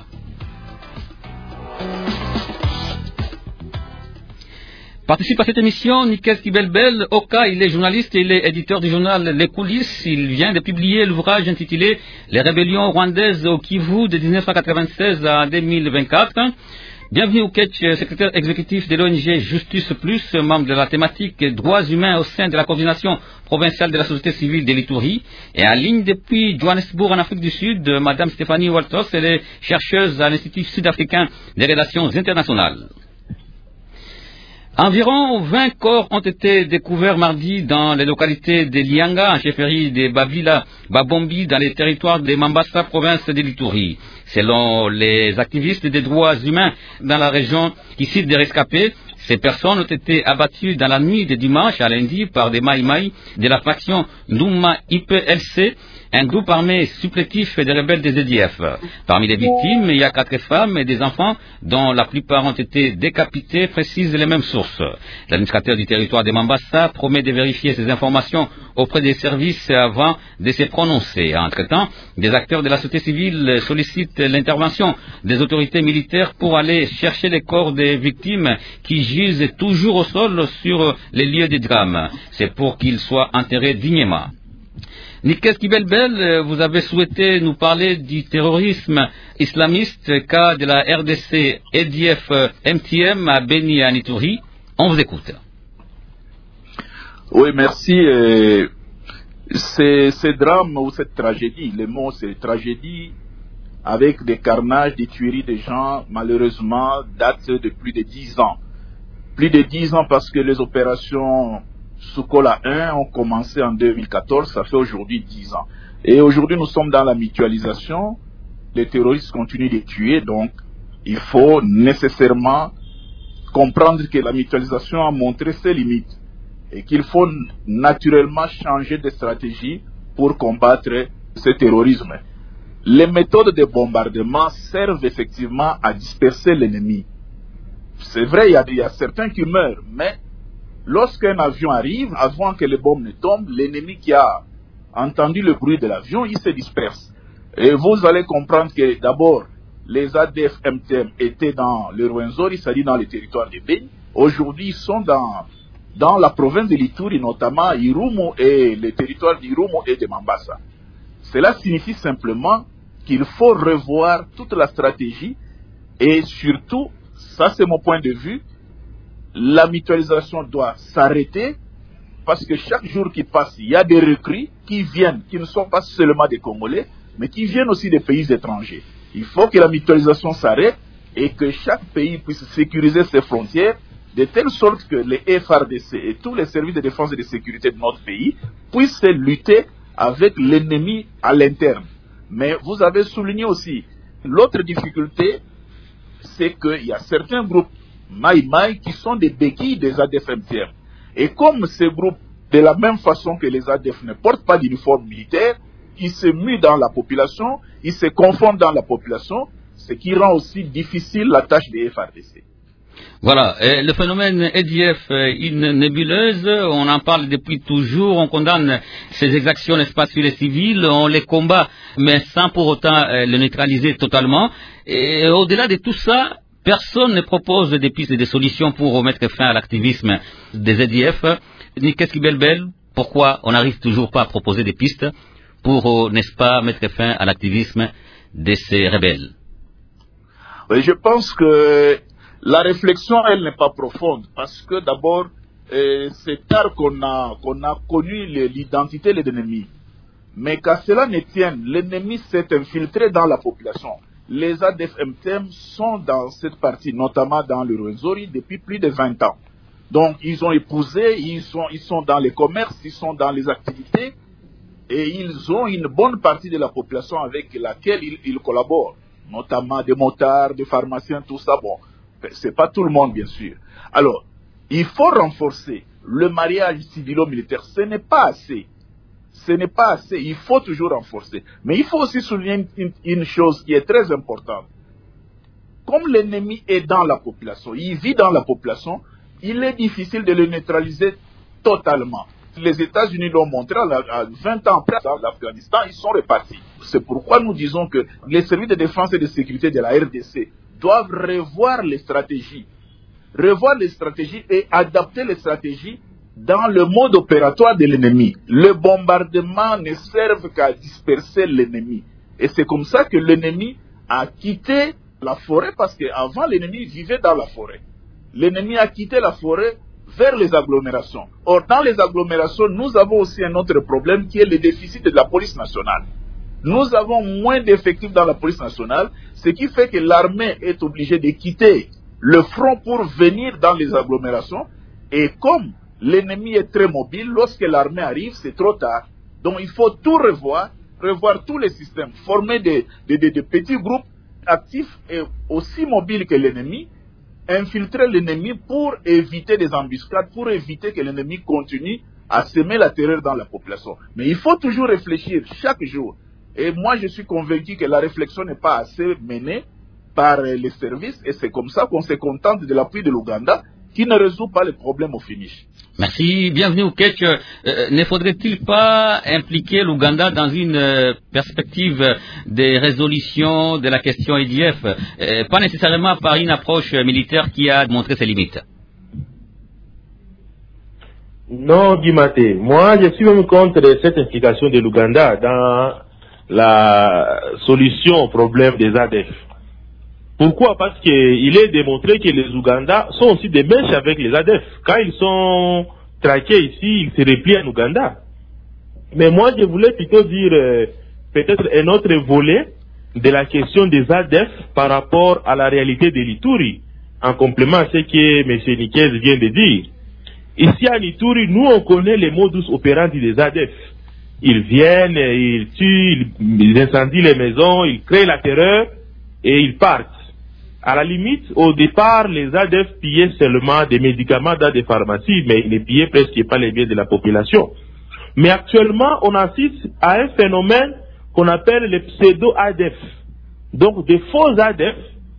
Participe à cette émission Nikes Kibelbel Oka, il est journaliste et il est éditeur du journal Les Coulisses. Il vient de publier l'ouvrage intitulé Les rébellions rwandaises au Kivu de dix-neuf cent quatre-vingt-seize à deux mille vingt-quatre. Bienvenue au Ketch, secrétaire exécutif de l'O N G Justice Plus, membre de la thématique droits humains au sein de la coordination provinciale de la société civile de l'Ituri. Et en ligne depuis Johannesburg en Afrique du Sud, Madame Stéphanie Waltos, elle est chercheuse à l'Institut sud-africain des relations internationales. Environ vingt corps ont été découverts mardi dans les localités de Lianga, en chefferie de Babila, Babombi, dans les territoires de Mambasa, province de l'Ituri. Selon les activistes des droits humains dans la région qui citent des rescapés, ces personnes ont été abattues dans la nuit de dimanche à lundi par des Maïmaï de la faction Ndouma I P L C, un groupe armé supplétif des rebelles des E D F. Parmi les victimes, il y a quatre femmes et des enfants, dont la plupart ont été décapités, précisent les mêmes sources. L'administrateur du territoire de Mambasa promet de vérifier ces informations auprès des services avant de se prononcer. Entre-temps, des acteurs de la société civile sollicitent l'intervention des autorités militaires pour aller chercher les corps des victimes qui gisent toujours au sol sur les lieux du drame. C'est pour qu'ils soient enterrés dignement. Nikes Kibelbel, vous avez souhaité nous parler du terrorisme islamiste, cas de la R D C E D F M T M à Beni et à Ituri. On vous écoute. Oui, merci. Euh, c'est ce drame ou cette tragédie, le mot c'est tragédie, avec des carnages, des tueries de gens, malheureusement, date de plus de dix ans. Plus de dix ans parce que les opérations Soukola un ont commencé en deux mille quatorze, ça fait aujourd'hui dix ans. Et aujourd'hui, nous sommes dans la mutualisation. Les terroristes continuent de tuer, donc il faut nécessairement comprendre que la mutualisation a montré ses limites et qu'il faut naturellement changer de stratégie pour combattre ce terrorisme. Les méthodes de bombardement servent effectivement à disperser l'ennemi. C'est vrai, il y a, il y a certains qui meurent, mais lorsqu'un avion arrive, avant que les bombes ne tombent, l'ennemi qui a entendu le bruit de l'avion, il se disperse. Et vous allez comprendre que d'abord, les A D F M T M étaient dans le Rwenzori, c'est-à-dire dans le territoire de Beni. Aujourd'hui, ils sont dans, dans la province de l'Ituri, notamment Irumu et le territoire d'Irumu et de Mambasa. Cela signifie simplement qu'il faut revoir toute la stratégie et surtout, ça c'est mon point de vue, la mutualisation doit s'arrêter parce que chaque jour qui passe, il y a des recrues qui viennent, qui ne sont pas seulement des Congolais, mais qui viennent aussi des pays étrangers. Il faut que la mutualisation s'arrête et que chaque pays puisse sécuriser ses frontières de telle sorte que les F R D C et tous les services de défense et de sécurité de notre pays puissent lutter avec l'ennemi à l'interne. Mais vous avez souligné aussi l'autre difficulté, c'est qu'il y a certains groupes Maï Maï qui sont des béquilles des A D F M T M. Et comme ces groupes, de la même façon que les A D F ne portent pas d'uniforme militaire, ils se muent dans la population, ils se confondent dans la population, ce qui rend aussi difficile la tâche des F R D C. Voilà, et le phénomène E D F, une nébuleuse, on en parle depuis toujours, on condamne ces exactions, n'est-ce pas, sur les civils, on les combat, mais sans pour autant euh, le neutraliser totalement. Et au-delà de tout ça, personne ne propose des pistes et des solutions pour mettre fin à l'activisme des E D F. Nikes Kibelbel, pourquoi on n'arrive toujours pas à proposer des pistes pour, n'est-ce pas, mettre fin à l'activisme de ces rebelles? Oui, je pense que la réflexion, elle n'est pas profonde, parce que d'abord, Et c'est tard qu'on a, qu'on a connu l'identité de l'ennemi. Mais qu'à cela ne tienne, l'ennemi s'est infiltré dans la population. Les A D F M T M sont dans cette partie, notamment dans le Rwenzori, depuis plus de vingt ans. Donc, ils ont épousé, ils sont, ils sont dans les commerces, ils sont dans les activités, et ils ont une bonne partie de la population avec laquelle ils, ils collaborent, notamment des motards, des pharmaciens, tout ça. Bon, c'est pas tout le monde, bien sûr. Alors, il faut renforcer le mariage civilo-militaire. Ce n'est pas assez. Ce n'est pas assez. Il faut toujours renforcer. Mais il faut aussi souligner une, une chose qui est très importante. Comme l'ennemi est dans la population, il vit dans la population, il est difficile de le neutraliser totalement. Les États-Unis l'ont montré à vingt ans après l'Afghanistan, ils sont répartis. C'est pourquoi nous disons que les services de défense et de sécurité de la R D C doivent revoir les stratégies. Revoir les stratégies et adapter les stratégies dans le mode opératoire de l'ennemi. Le bombardement ne sert qu'à disperser l'ennemi. Et c'est comme ça que l'ennemi a quitté la forêt, parce qu'avant l'ennemi vivait dans la forêt. L'ennemi a quitté la forêt vers les agglomérations. Or, dans les agglomérations, nous avons aussi un autre problème qui est le déficit de la police nationale. Nous avons moins d'effectifs dans la police nationale, ce qui fait que l'armée est obligée de quitter le front pour venir dans les agglomérations. Et comme l'ennemi est très mobile, lorsque l'armée arrive, c'est trop tard. Donc il faut tout revoir, revoir tous les systèmes, former des, des, des, des petits groupes actifs et aussi mobiles que l'ennemi, infiltrer l'ennemi pour éviter des embuscades, pour éviter que l'ennemi continue à semer la terreur dans la population. Mais il faut toujours réfléchir chaque jour. Et moi, je suis convaincu que la réflexion n'est pas assez menée par les services, et c'est comme ça qu'on se contente de l'appui de l'Ouganda, qui ne résout pas les problèmes au finish. Merci, bienvenue au Ketch. Euh, ne faudrait-il pas impliquer l'Ouganda dans une euh, perspective de résolution de la question I D F, euh, pas nécessairement par une approche militaire qui a montré ses limites? Non, Guimaté, moi je suis même contre cette implication de l'Ouganda dans la solution au problème des A D F. Pourquoi? Parce qu'il est démontré que les Ougandais sont aussi des mèches avec les A D F. Quand ils sont traqués ici, ils se replient en Ouganda. Mais moi, je voulais plutôt dire euh, peut-être un autre volet de la question des A D F par rapport à la réalité de l'Ituri, en complément à ce que M. Niquez vient de dire. Ici à l'Ituri, nous on connaît les modus operandi des A D F. Ils viennent, ils tuent, ils incendient les maisons, ils créent la terreur et ils partent. À la limite, au départ, les A D F pillaient seulement des médicaments dans des pharmacies, mais ils ne pillaient presque pas les biens de la population. Mais actuellement, on assiste à un phénomène qu'on appelle les pseudo-A D F. Donc, des faux A D F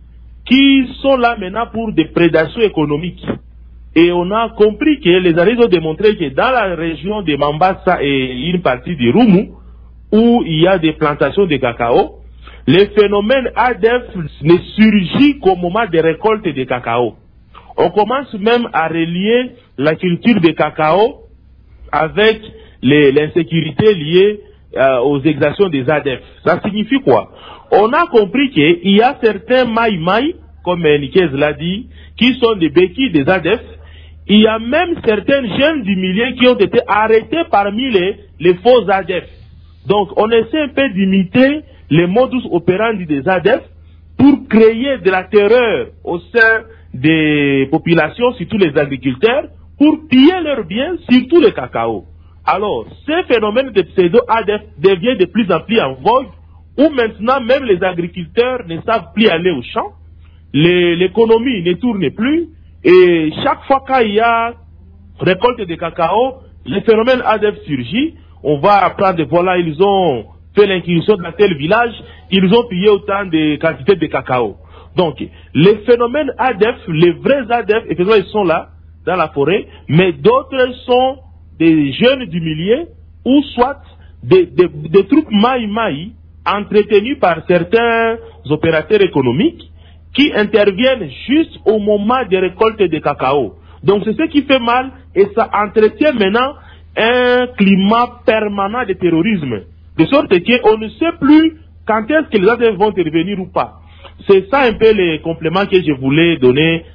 qui sont là maintenant pour des prédations économiques. Et on a compris que les analyses ont démontré que dans la région de Mambasa et une partie du Rumu, où il y a des plantations de cacao, les phénomènes A D F ne surgissent qu'au moment des récoltes de cacao. On commence même à relier la culture de cacao avec l'insécurité liée euh, aux exactions des A D F. Ça signifie quoi? On a compris qu'il y a certains maï-maï, comme Niquez l'a dit, qui sont des béquilles des A D F. Il y a même certains jeunes du milieu qui ont été arrêtés parmi les, les faux A D F. Donc on essaie un peu d'imiter les modus operandi des A D F pour créer de la terreur au sein des populations, surtout les agriculteurs, pour piller leurs biens, surtout le cacao. Alors, ce phénomène de pseudo-A D F devient de plus en plus en vogue, où maintenant même les agriculteurs ne savent plus aller au champ, l'économie ne tourne plus, et chaque fois qu'il y a récolte de cacao, le phénomène A D F surgit. On va apprendre, voilà, ils ont fait l'incursion dans tel village, ils ont pillé autant de quantités de cacao. Donc, les phénomènes A D F, les vrais A D F, effectivement, ils sont là, dans la forêt, mais d'autres sont des jeunes du milieu, ou soit des, des, des troupes maï-maï, entretenus par certains opérateurs économiques, qui interviennent juste au moment des récoltes de cacao. Donc, c'est ce qui fait mal, et ça entretient maintenant un climat permanent de terrorisme. De sorte qu'on ne sait plus quand est-ce que les A D F vont intervenir ou pas. C'est ça un peu les compléments que je voulais donner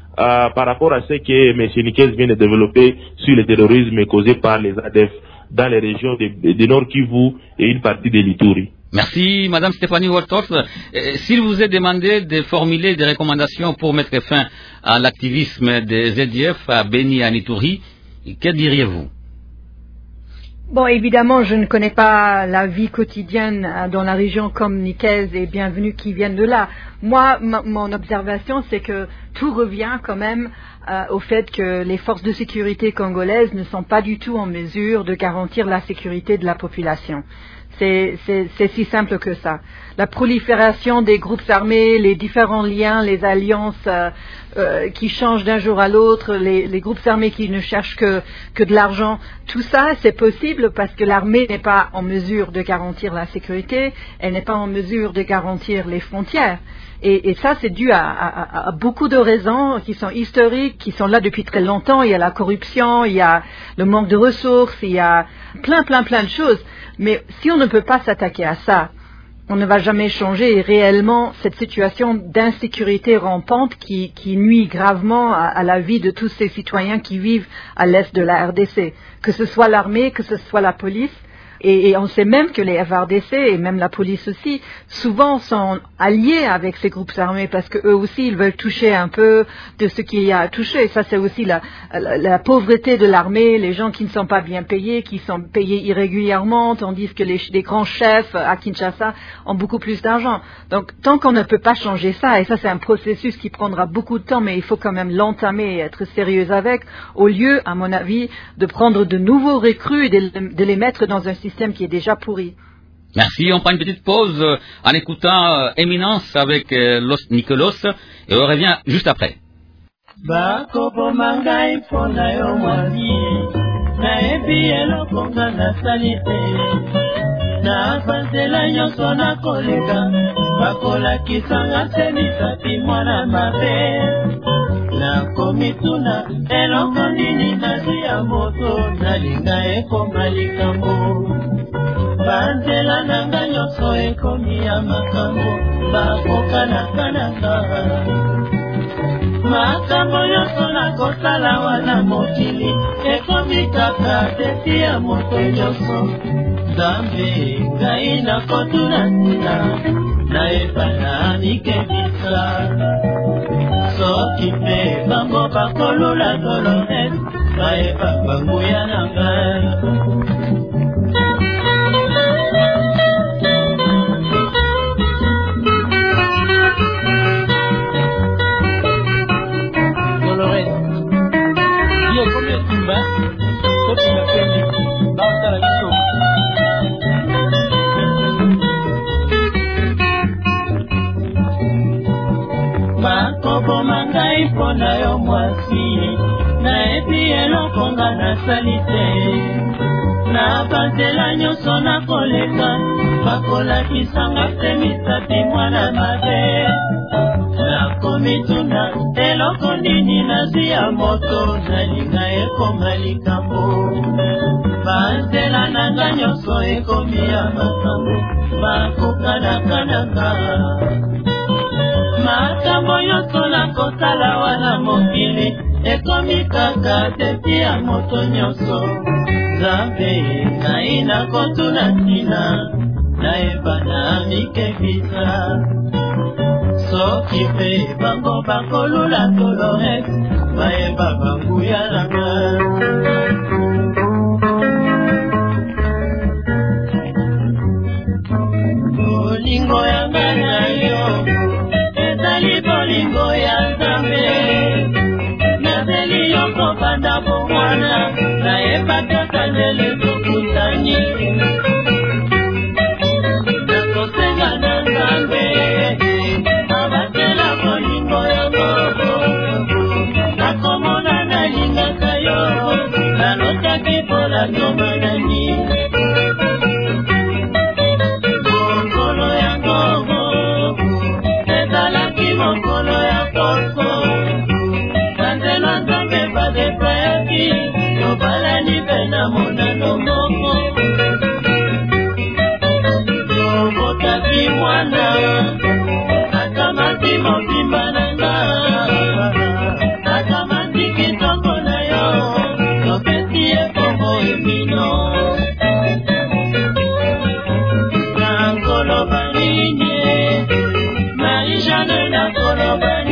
euh, par rapport à ce que M. Nikez vient de développer sur le terrorisme causé par les A D F dans les régions de, de Nord Kivu et une partie de l'Ituri. Merci, Madame Stéphanie Woltorf. Euh, S'il vous est demandé de formuler des recommandations pour mettre fin à l'activisme des Z D F à Beni et à Ituri, que diriez-vous? Bon, évidemment, je ne connais pas la vie quotidienne dans la région comme Nikez et bienvenue qui viennent de là. Moi, mon observation, c'est que tout revient quand même euh, au fait que les forces de sécurité congolaises ne sont pas du tout en mesure de garantir la sécurité de la population. C'est, c'est, c'est si simple que ça. La prolifération des groupes armés, les différents liens, les alliances euh, euh, qui changent d'un jour à l'autre, les, les groupes armés qui ne cherchent que, que de l'argent, tout ça, c'est possible parce que l'armée n'est pas en mesure de garantir la sécurité, elle n'est pas en mesure de garantir les frontières. Et, et ça, c'est dû à, à, à beaucoup de raisons qui sont historiques, qui sont là depuis très longtemps. Il y a la corruption, il y a le manque de ressources, il y a plein, plein, plein de choses. Mais si on ne peut pas s'attaquer à ça, on ne va jamais changer réellement cette situation d'insécurité rampante qui, qui nuit gravement à, à la vie de tous ces citoyens qui vivent à l'est de la R D C, que ce soit l'armée, que ce soit la police. Et, et on sait même que les F R D C et même la police aussi, souvent sont alliés avec ces groupes armés parce que eux aussi ils veulent toucher un peu de ce qu'il y a à toucher. Ça c'est aussi la, la, la pauvreté de l'armée, les gens qui ne sont pas bien payés, qui sont payés irrégulièrement, tandis que les, les grands chefs à Kinshasa ont beaucoup plus d'argent. Donc tant qu'on ne peut pas changer ça, et ça c'est un processus qui prendra beaucoup de temps, mais il faut quand même l'entamer et être sérieux avec, au lieu, à mon avis, de prendre de nouveaux recrues et de, de les mettre dans un système qui est déjà pourri. Merci, on prend une petite pause euh, en écoutant euh, Éminence avec euh, Los Nicolos et on revient juste après. Nakomituna eloko nini nazia moto nalinga ekoma likambo banzela nanga nyonso ekomi ya makambo bakokanakananga makambo nyonso nakosala wana mokili ekomi kaka teti ya moto nyonso nzambe ngai nakotuna ntina naebana mikebisa soki mpe bango bakolula Dolores bayeba banguya na ngai Dolores iyo komi etumba soki napendi baotala biso bakoboma ngai mpo na yo mwasi nayebi eloko nga nasali te na banzela nyonso nakoleka bakolakisanga mpe misati mwana mabe nakomituna eloko nini nazwi ya moto nalinga ekoma likambo banzela nanga nyonso ekomi ya makambo bakokanakananga makambo nyonso nakosala wana mokili ekomi kaka teti ya moto nyonso nzambe ngai nakotuna ntina nayebana mikebisa soki mpe bango bakolula Dolores bayeba banguya nanga bolingo yanga na yo ezali bolingo ya nzambe nazeli yo kobanda bomwana nayeba kaka ndele tokutani nakosenga na nzambe abatela bolingo yango nakomona nalingaka yo nalotaki mpola tomanani mokolo yango ezalaki mokolo ya poso banzela nzambe badeployaki tobalani mpe na monano moko tobotaki mwana akamati mobimba na nga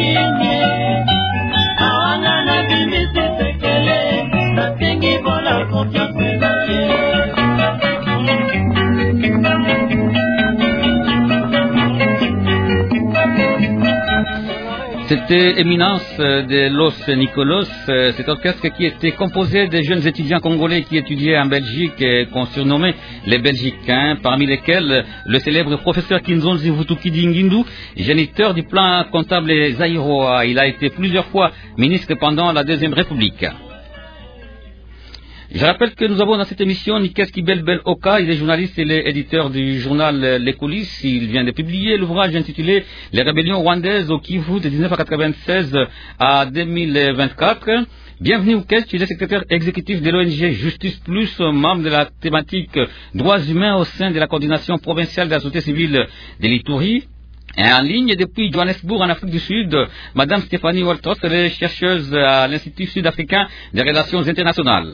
C'était Éminence de Los Nicolos, cet orchestre qui était composé de jeunes étudiants congolais qui étudiaient en Belgique et qu'on surnommait les Belgicains, parmi lesquels le célèbre professeur Kinzonzi Vutukidi Ngindu, géniteur du plan comptable Zaïroa. Il a été plusieurs fois ministre pendant la Deuxième République. Je rappelle que nous avons dans cette émission Nikes Kibelbel Oka, il est journaliste et il est éditeur du journal Les Coulisses. Il vient de publier l'ouvrage intitulé Les rébellions rwandaises au Kivu de dix-neuf cent quatre-vingt-seize à deux mille vingt-quatre. Bienvenue au Ketch, il est secrétaire exécutif de l'O N G Justice Plus, membre de la thématique droits humains au sein de la coordination provinciale de la société civile de l'Ituri. Et en ligne depuis Johannesburg en Afrique du Sud, Madame Stéphanie Waltros, elle est chercheuse à l'Institut sud-africain des relations internationales.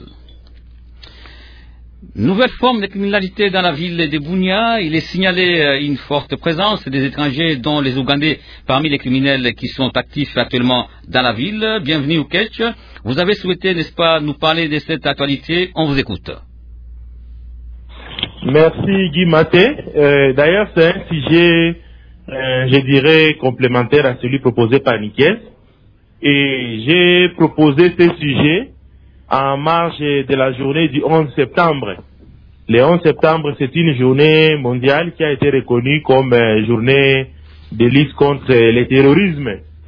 Nouvelle forme de criminalité dans la ville de Bunia. Il est signalé une forte présence des étrangers, dont les Ougandais, parmi les criminels qui sont actifs actuellement dans la ville. Bienvenue au Ketch. Vous avez souhaité, n'est-ce pas, nous parler de cette actualité. On vous écoute. Merci Guy Maté. Euh, d'ailleurs, c'est un sujet, euh, je dirais, complémentaire à celui proposé par Nikes. Et j'ai proposé ce sujet en marge de la journée du onze septembre. Le onze septembre, c'est une journée mondiale qui a été reconnue comme euh, journée de lutte contre euh, le terrorisme.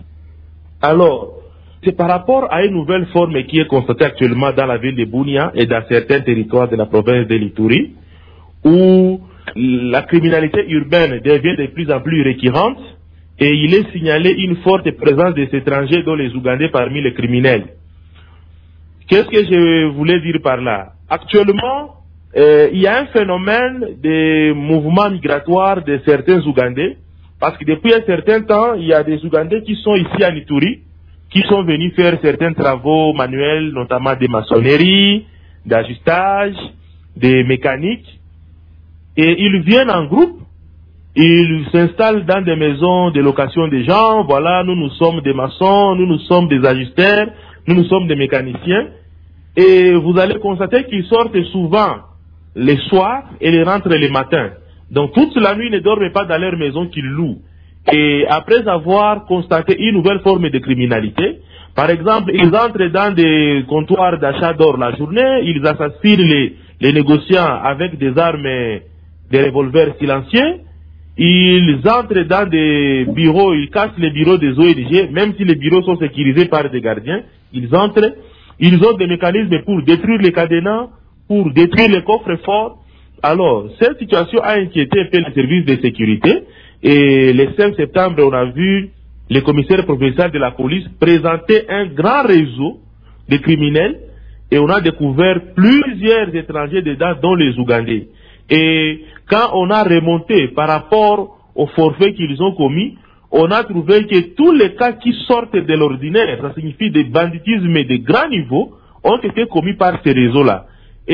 Alors, c'est par rapport à une nouvelle forme qui est constatée actuellement dans la ville de Bunia et dans certains territoires de la province de l'Ituri, où la criminalité urbaine devient de plus en plus récurrente et il est signalé une forte présence des étrangers, dont les Ougandais, parmi les criminels. Qu'est-ce que je voulais dire par là? Actuellement, euh, il y a un phénomène de mouvement migratoire de certains Ougandais, parce que depuis un certain temps, il y a des Ougandais qui sont ici à Ituri, qui sont venus faire certains travaux manuels, notamment de maçonnerie, d'ajustage, de mécanique, et ils viennent en groupe, ils s'installent dans des maisons de location des gens. Voilà, nous nous sommes des maçons, nous nous sommes des ajusteurs, nous nous sommes des mécaniciens, et vous allez constater qu'ils sortent souvent les soirs et ils rentrent les matins. Donc toute la nuit, ils ne dorment pas dans leur maison qu'ils louent. Et après avoir constaté une nouvelle forme de criminalité, par exemple, ils entrent dans des comptoirs d'achat d'or la journée, ils assassinent les, les négociants avec des armes, des revolvers silencieux, ils entrent dans des bureaux, ils cassent les bureaux des O N G, même si les bureaux sont sécurisés par des gardiens, ils entrent, ils ont des mécanismes pour détruire les cadenas, pour détruire les coffres forts. Alors, cette situation a inquiété un peu les services de sécurité, et le cinq septembre, on a vu le commissaire provincial de la police présenter un grand réseau de criminels, et on a découvert plusieurs étrangers dedans, dont les Ougandais. Et quand on a remonté par rapport aux forfaits qu'ils ont commis, on a trouvé que tous les cas qui sortent de l'ordinaire, ça signifie des banditismes de grand niveau, ont été commis par ces réseaux-là.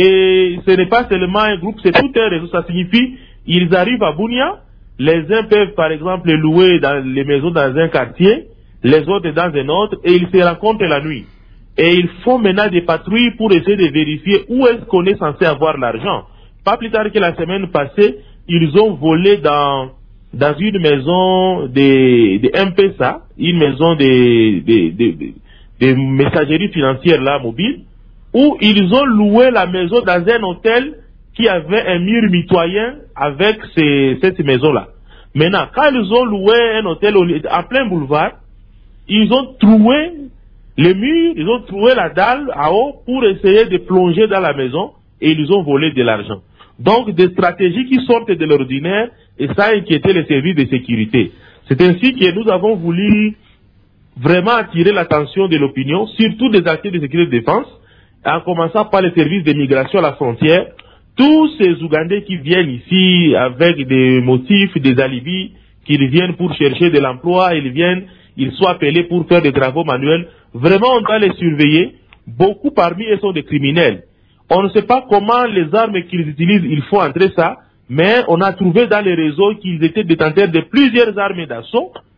Et ce n'est pas seulement un groupe, c'est tout un réseau. Ça signifie, ils arrivent à Bunia, les uns peuvent par exemple louer dans les maisons dans un quartier, les autres dans un autre, et ils se rencontrent la nuit. Et ils font maintenant des patrouilles pour essayer de vérifier où est-ce qu'on est censé avoir l'argent. Pas plus tard que la semaine passée, ils ont volé dans, dans une maison de, de M P S A, une maison de, de, de, de, de messagerie financière là, mobile, où ils ont loué la maison dans un hôtel qui avait un mur mitoyen avec ces, cette maison-là. Maintenant, quand ils ont loué un hôtel en plein boulevard, ils ont troué le mur, ils ont troué la dalle à eau pour essayer de plonger dans la maison et ils ont volé de l'argent. Donc, des stratégies qui sortent de l'ordinaire et ça a inquiété les services de sécurité. C'est ainsi que nous avons voulu vraiment attirer l'attention de l'opinion, surtout des acteurs de sécurité et de défense, en commençant par les services de migration à la frontière. Tous ces Ougandais qui viennent ici avec des motifs, des alibis, qu'ils viennent pour chercher de l'emploi, ils viennent, ils sont appelés pour faire des travaux manuels, vraiment on doit les surveiller. Beaucoup parmi eux sont des criminels. On ne sait pas comment les armes qu'ils utilisent, ils font entrer ça, mais on a trouvé dans les réseaux qu'ils étaient détenteurs de plusieurs armes d'assaut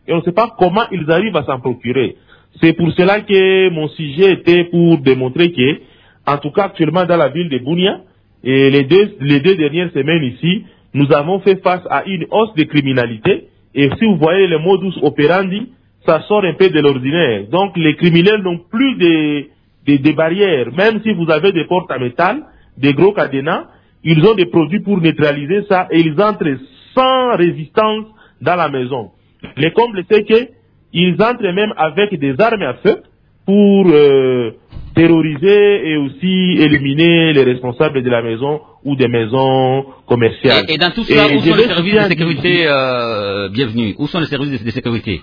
et on ne sait pas comment ils arrivent à s'en procurer. C'est pour cela que mon sujet était pour démontrer que, en tout cas actuellement dans la ville de Bunia, et les deux, les deux dernières semaines ici, nous avons fait face à une hausse de criminalité. Et si vous voyez le modus operandi, ça sort un peu de l'ordinaire. Donc les criminels n'ont plus de, de, de barrières. Même si vous avez des portes à métal, des gros cadenas, ils ont des produits pour neutraliser ça et ils entrent sans résistance dans la maison. Le comble, c'est qu'ils entrent même avec des armes à feu pour euh, terroriser et aussi éliminer les responsables de la maison ou des maisons commerciales. Et, et dans tout cela, où sont les services de sécurité euh, bienvenus? Où sont les services de, de sécurité?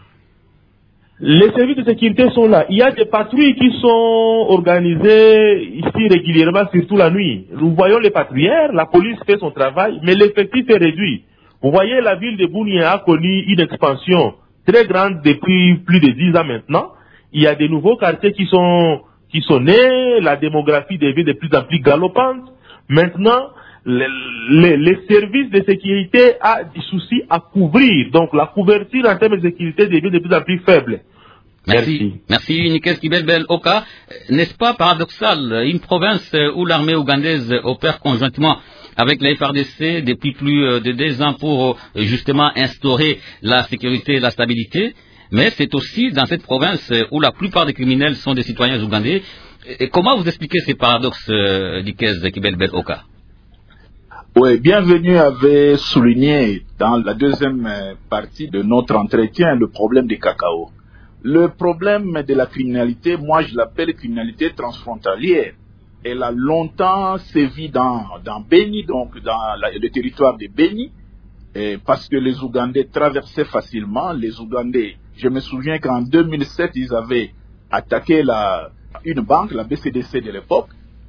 Les services de sécurité sont là. Il y a des patrouilles qui sont organisées ici régulièrement, surtout la nuit. Nous voyons les patrouilleurs, la police fait son travail, mais l'effectif est réduit. Vous voyez, la ville de Bunia a connu une expansion très grande depuis plus de dix ans maintenant. Il y a des nouveaux quartiers qui sont qui sont nés, la démographie devient de plus en plus galopante. Maintenant, les, les, les services de sécurité ont des soucis à couvrir. Donc, la couverture en termes de sécurité devient de plus en plus faible. Merci. Merci, Merci Nikes Kibelbel Oka. N'est-ce pas paradoxal, une province où l'armée ougandaise opère conjointement avec la F R D C depuis plus de deux ans pour justement instaurer la sécurité et la stabilité, mais c'est aussi dans cette province où la plupart des criminels sont des citoyens ougandais. Et comment vous expliquez ces paradoxes, Nikes Kibelbel Oka? Oui, Bienvenue avait souligné dans la deuxième partie de notre entretien le problème du cacao. Le problème de la criminalité, moi je l'appelle criminalité transfrontalière. Elle a longtemps sévi dans, dans Beni, donc dans la, le territoire de Beni, et parce que les Ougandais traversaient facilement. Les Ougandais, je me souviens qu'en deux mille sept, ils avaient attaqué la, une banque, la B C D C de l'époque,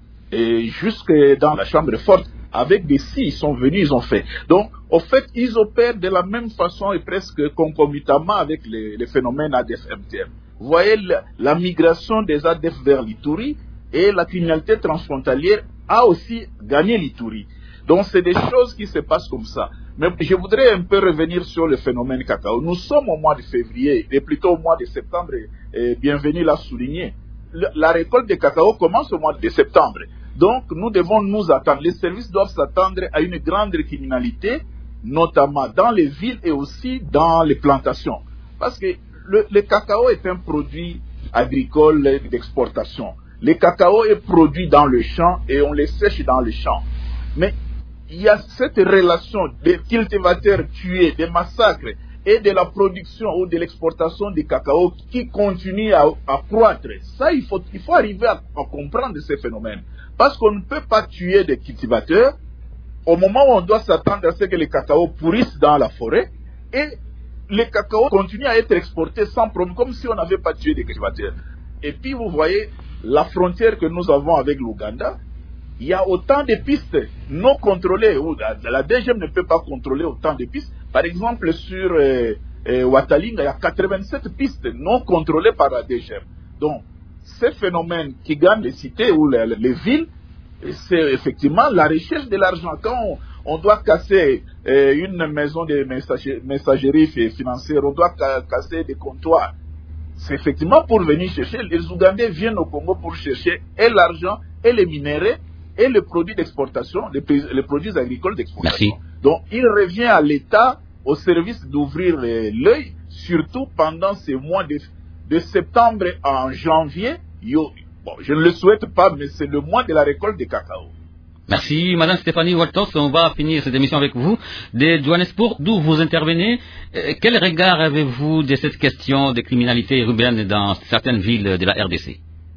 et jusque dans la chambre forte, avec des scies, ils sont venus, ils ont fait. Donc, au fait, ils opèrent de la même façon et presque concomitamment avec les, les phénomènes A D F M T M. Vous voyez, la, la migration des A D F vers l'Ituri et la criminalité transfrontalière a aussi gagné l'Ituri. Donc, c'est des choses qui se passent comme ça. Mais je voudrais un peu revenir sur le phénomène cacao. Nous sommes au mois de février, et plutôt au mois de septembre, et Bienvenue l'a souligné. Le, la récolte de cacao commence au mois de septembre. Donc, nous devons nous attendre. Les services doivent s'attendre à une grande criminalité, notamment dans les villes et aussi dans les plantations. Parce que le, le cacao est un produit agricole d'exportation. Le cacao est produit dans le champ et on le sèche dans le champ. Mais il y a cette relation des cultivateurs tués, des massacres et de la production ou de l'exportation du cacao qui continue à, à croître. Ça, il faut, il faut arriver à, à comprendre ces phénomènes. Parce qu'on ne peut pas tuer des cultivateurs au moment où on doit s'attendre à ce que les cacao pourrissent dans la forêt et les cacao continuent à être exportés sans problème, comme si on n'avait pas tué des cultivateurs. Et puis vous voyez la frontière que nous avons avec l'Ouganda, il y a autant de pistes non contrôlées, où la D G M ne peut pas contrôler autant de pistes. Par exemple, sur euh, euh, Watalinga, il y a quatre-vingt-sept pistes non contrôlées par la D G M. Donc, ces phénomènes qui gagnent les cités ou les, les villes, c'est effectivement la recherche de l'argent. Quand on, on doit casser euh, une maison de messager, messagerie financière, on doit ca casser des comptoirs. C'est effectivement pour venir chercher. Les Ougandais viennent au Congo pour chercher et l'argent, et les minéraux, et les produits d'exportation, les, les produits agricoles d'exportation. Donc, il revient à l'État, au service d'ouvrir l'œil, surtout pendant ces mois de, de septembre en janvier. Yo, bon, je ne le souhaite pas, mais c'est le mois de la récolte des cacao. Merci, Madame Stéphanie Waltos. On va finir cette émission avec vous. De Johannesburg, d'où vous intervenez, euh, quel regard avez-vous de cette question de criminalité urbaine dans certaines villes de la R D C?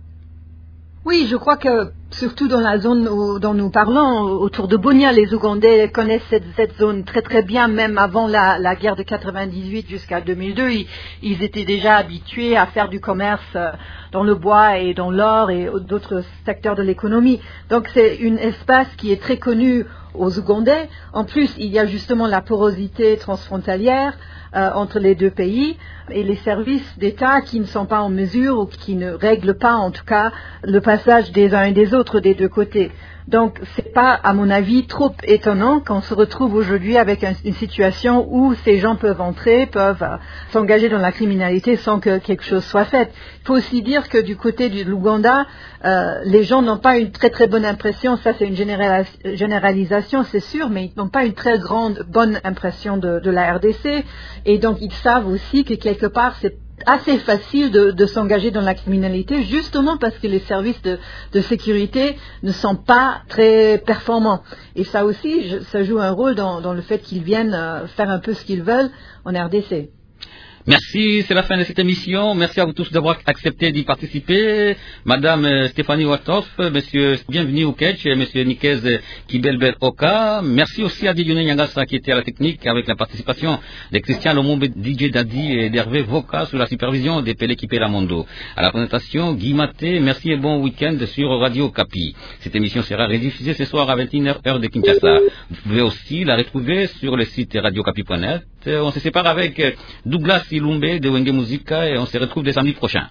Oui, je crois que, surtout dans la zone où, dont nous parlons, autour de Bunia, les Ougandais connaissent cette, cette zone très très bien, même avant la, la guerre de quatre-vingt-dix-huit jusqu'à deux mille deux. Ils, ils étaient déjà habitués à faire du commerce dans le bois et dans l'or et d'autres secteurs de l'économie. Donc c'est un espace qui est très connu aux Ougandais. En plus, il y a justement la porosité transfrontalière. euh, entre les deux pays, et les services d'État qui ne sont pas en mesure ou qui ne règlent pas en tout cas le passage des uns et des autres des deux côtés. Donc, c'est pas, à mon avis, trop étonnant qu'on se retrouve aujourd'hui avec un, une situation où ces gens peuvent entrer, peuvent euh, s'engager dans la criminalité sans que quelque chose soit fait. Il faut aussi dire que du côté de l'Ouganda, euh, les gens n'ont pas une très très bonne impression, ça c'est une généralis- généralisation, c'est sûr, mais ils n'ont pas une très grande bonne impression de, de la R D C, et donc ils savent aussi que quelque part c'est assez facile de, de s'engager dans la criminalité, justement parce que les services de, de sécurité ne sont pas très performants. Et ça aussi, je, ça joue un rôle dans, dans le fait qu'ils viennent euh, faire un peu ce qu'ils veulent en R D C. Merci, c'est la fin de cette émission. Merci à vous tous d'avoir accepté d'y participer. Madame Stéphanie Watoff, Monsieur, bienvenue au Ketch, Monsieur Nikez Kibelbel Oka. Merci aussi à Didioné Nyangasa qui était à la technique avec la participation de Christian Lomombe, D J Daddy et d'Hervé Voka sous la supervision de Pelé Kipelamondo. À la présentation, Guy Maté, merci et bon week-end sur Radio Kapi. Cette émission sera rediffusée ce soir à vingt et une heures heure de Kinshasa. Vous pouvez aussi la retrouver sur le site radio kapi point net. On se sépare avec Douglas Ilumbe de Wenge Musica et on se retrouve le samedi prochain.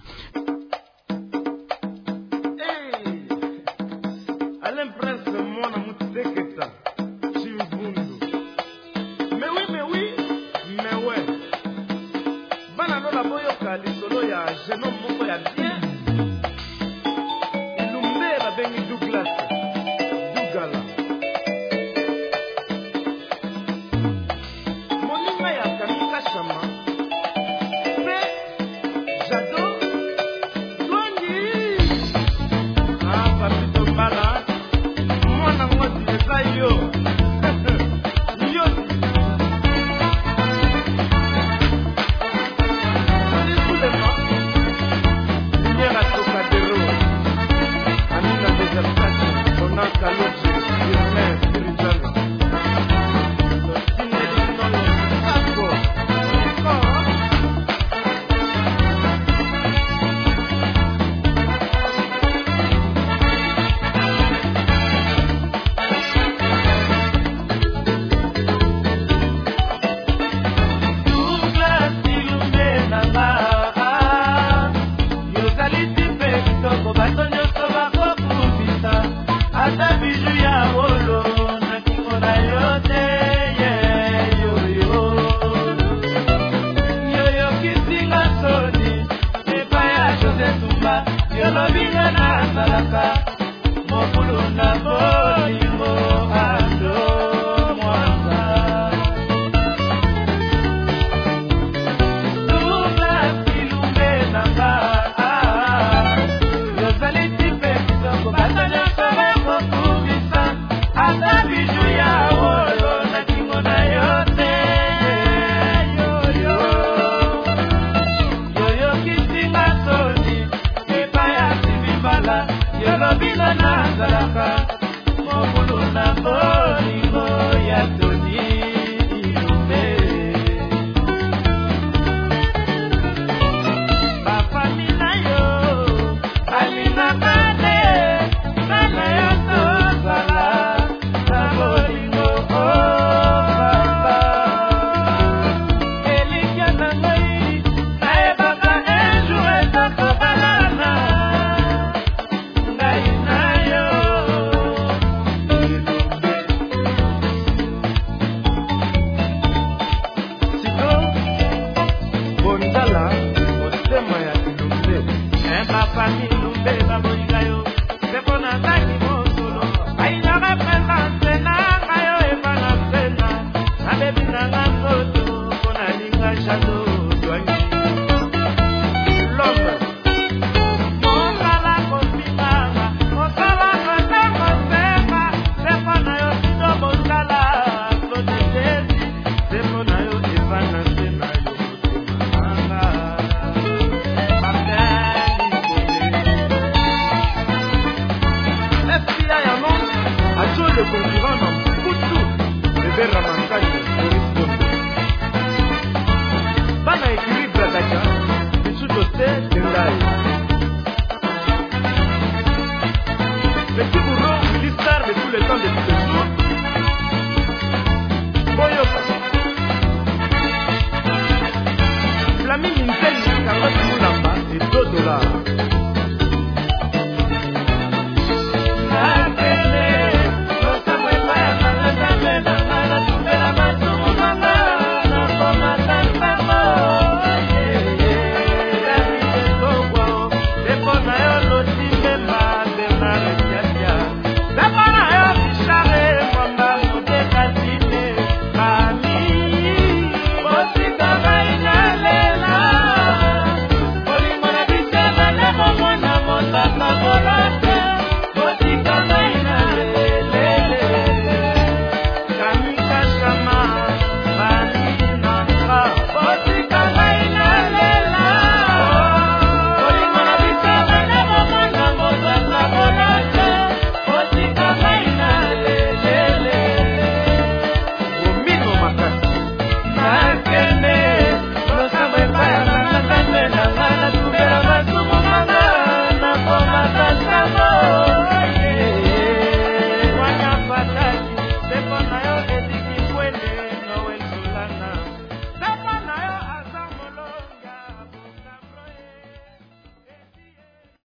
Ebola.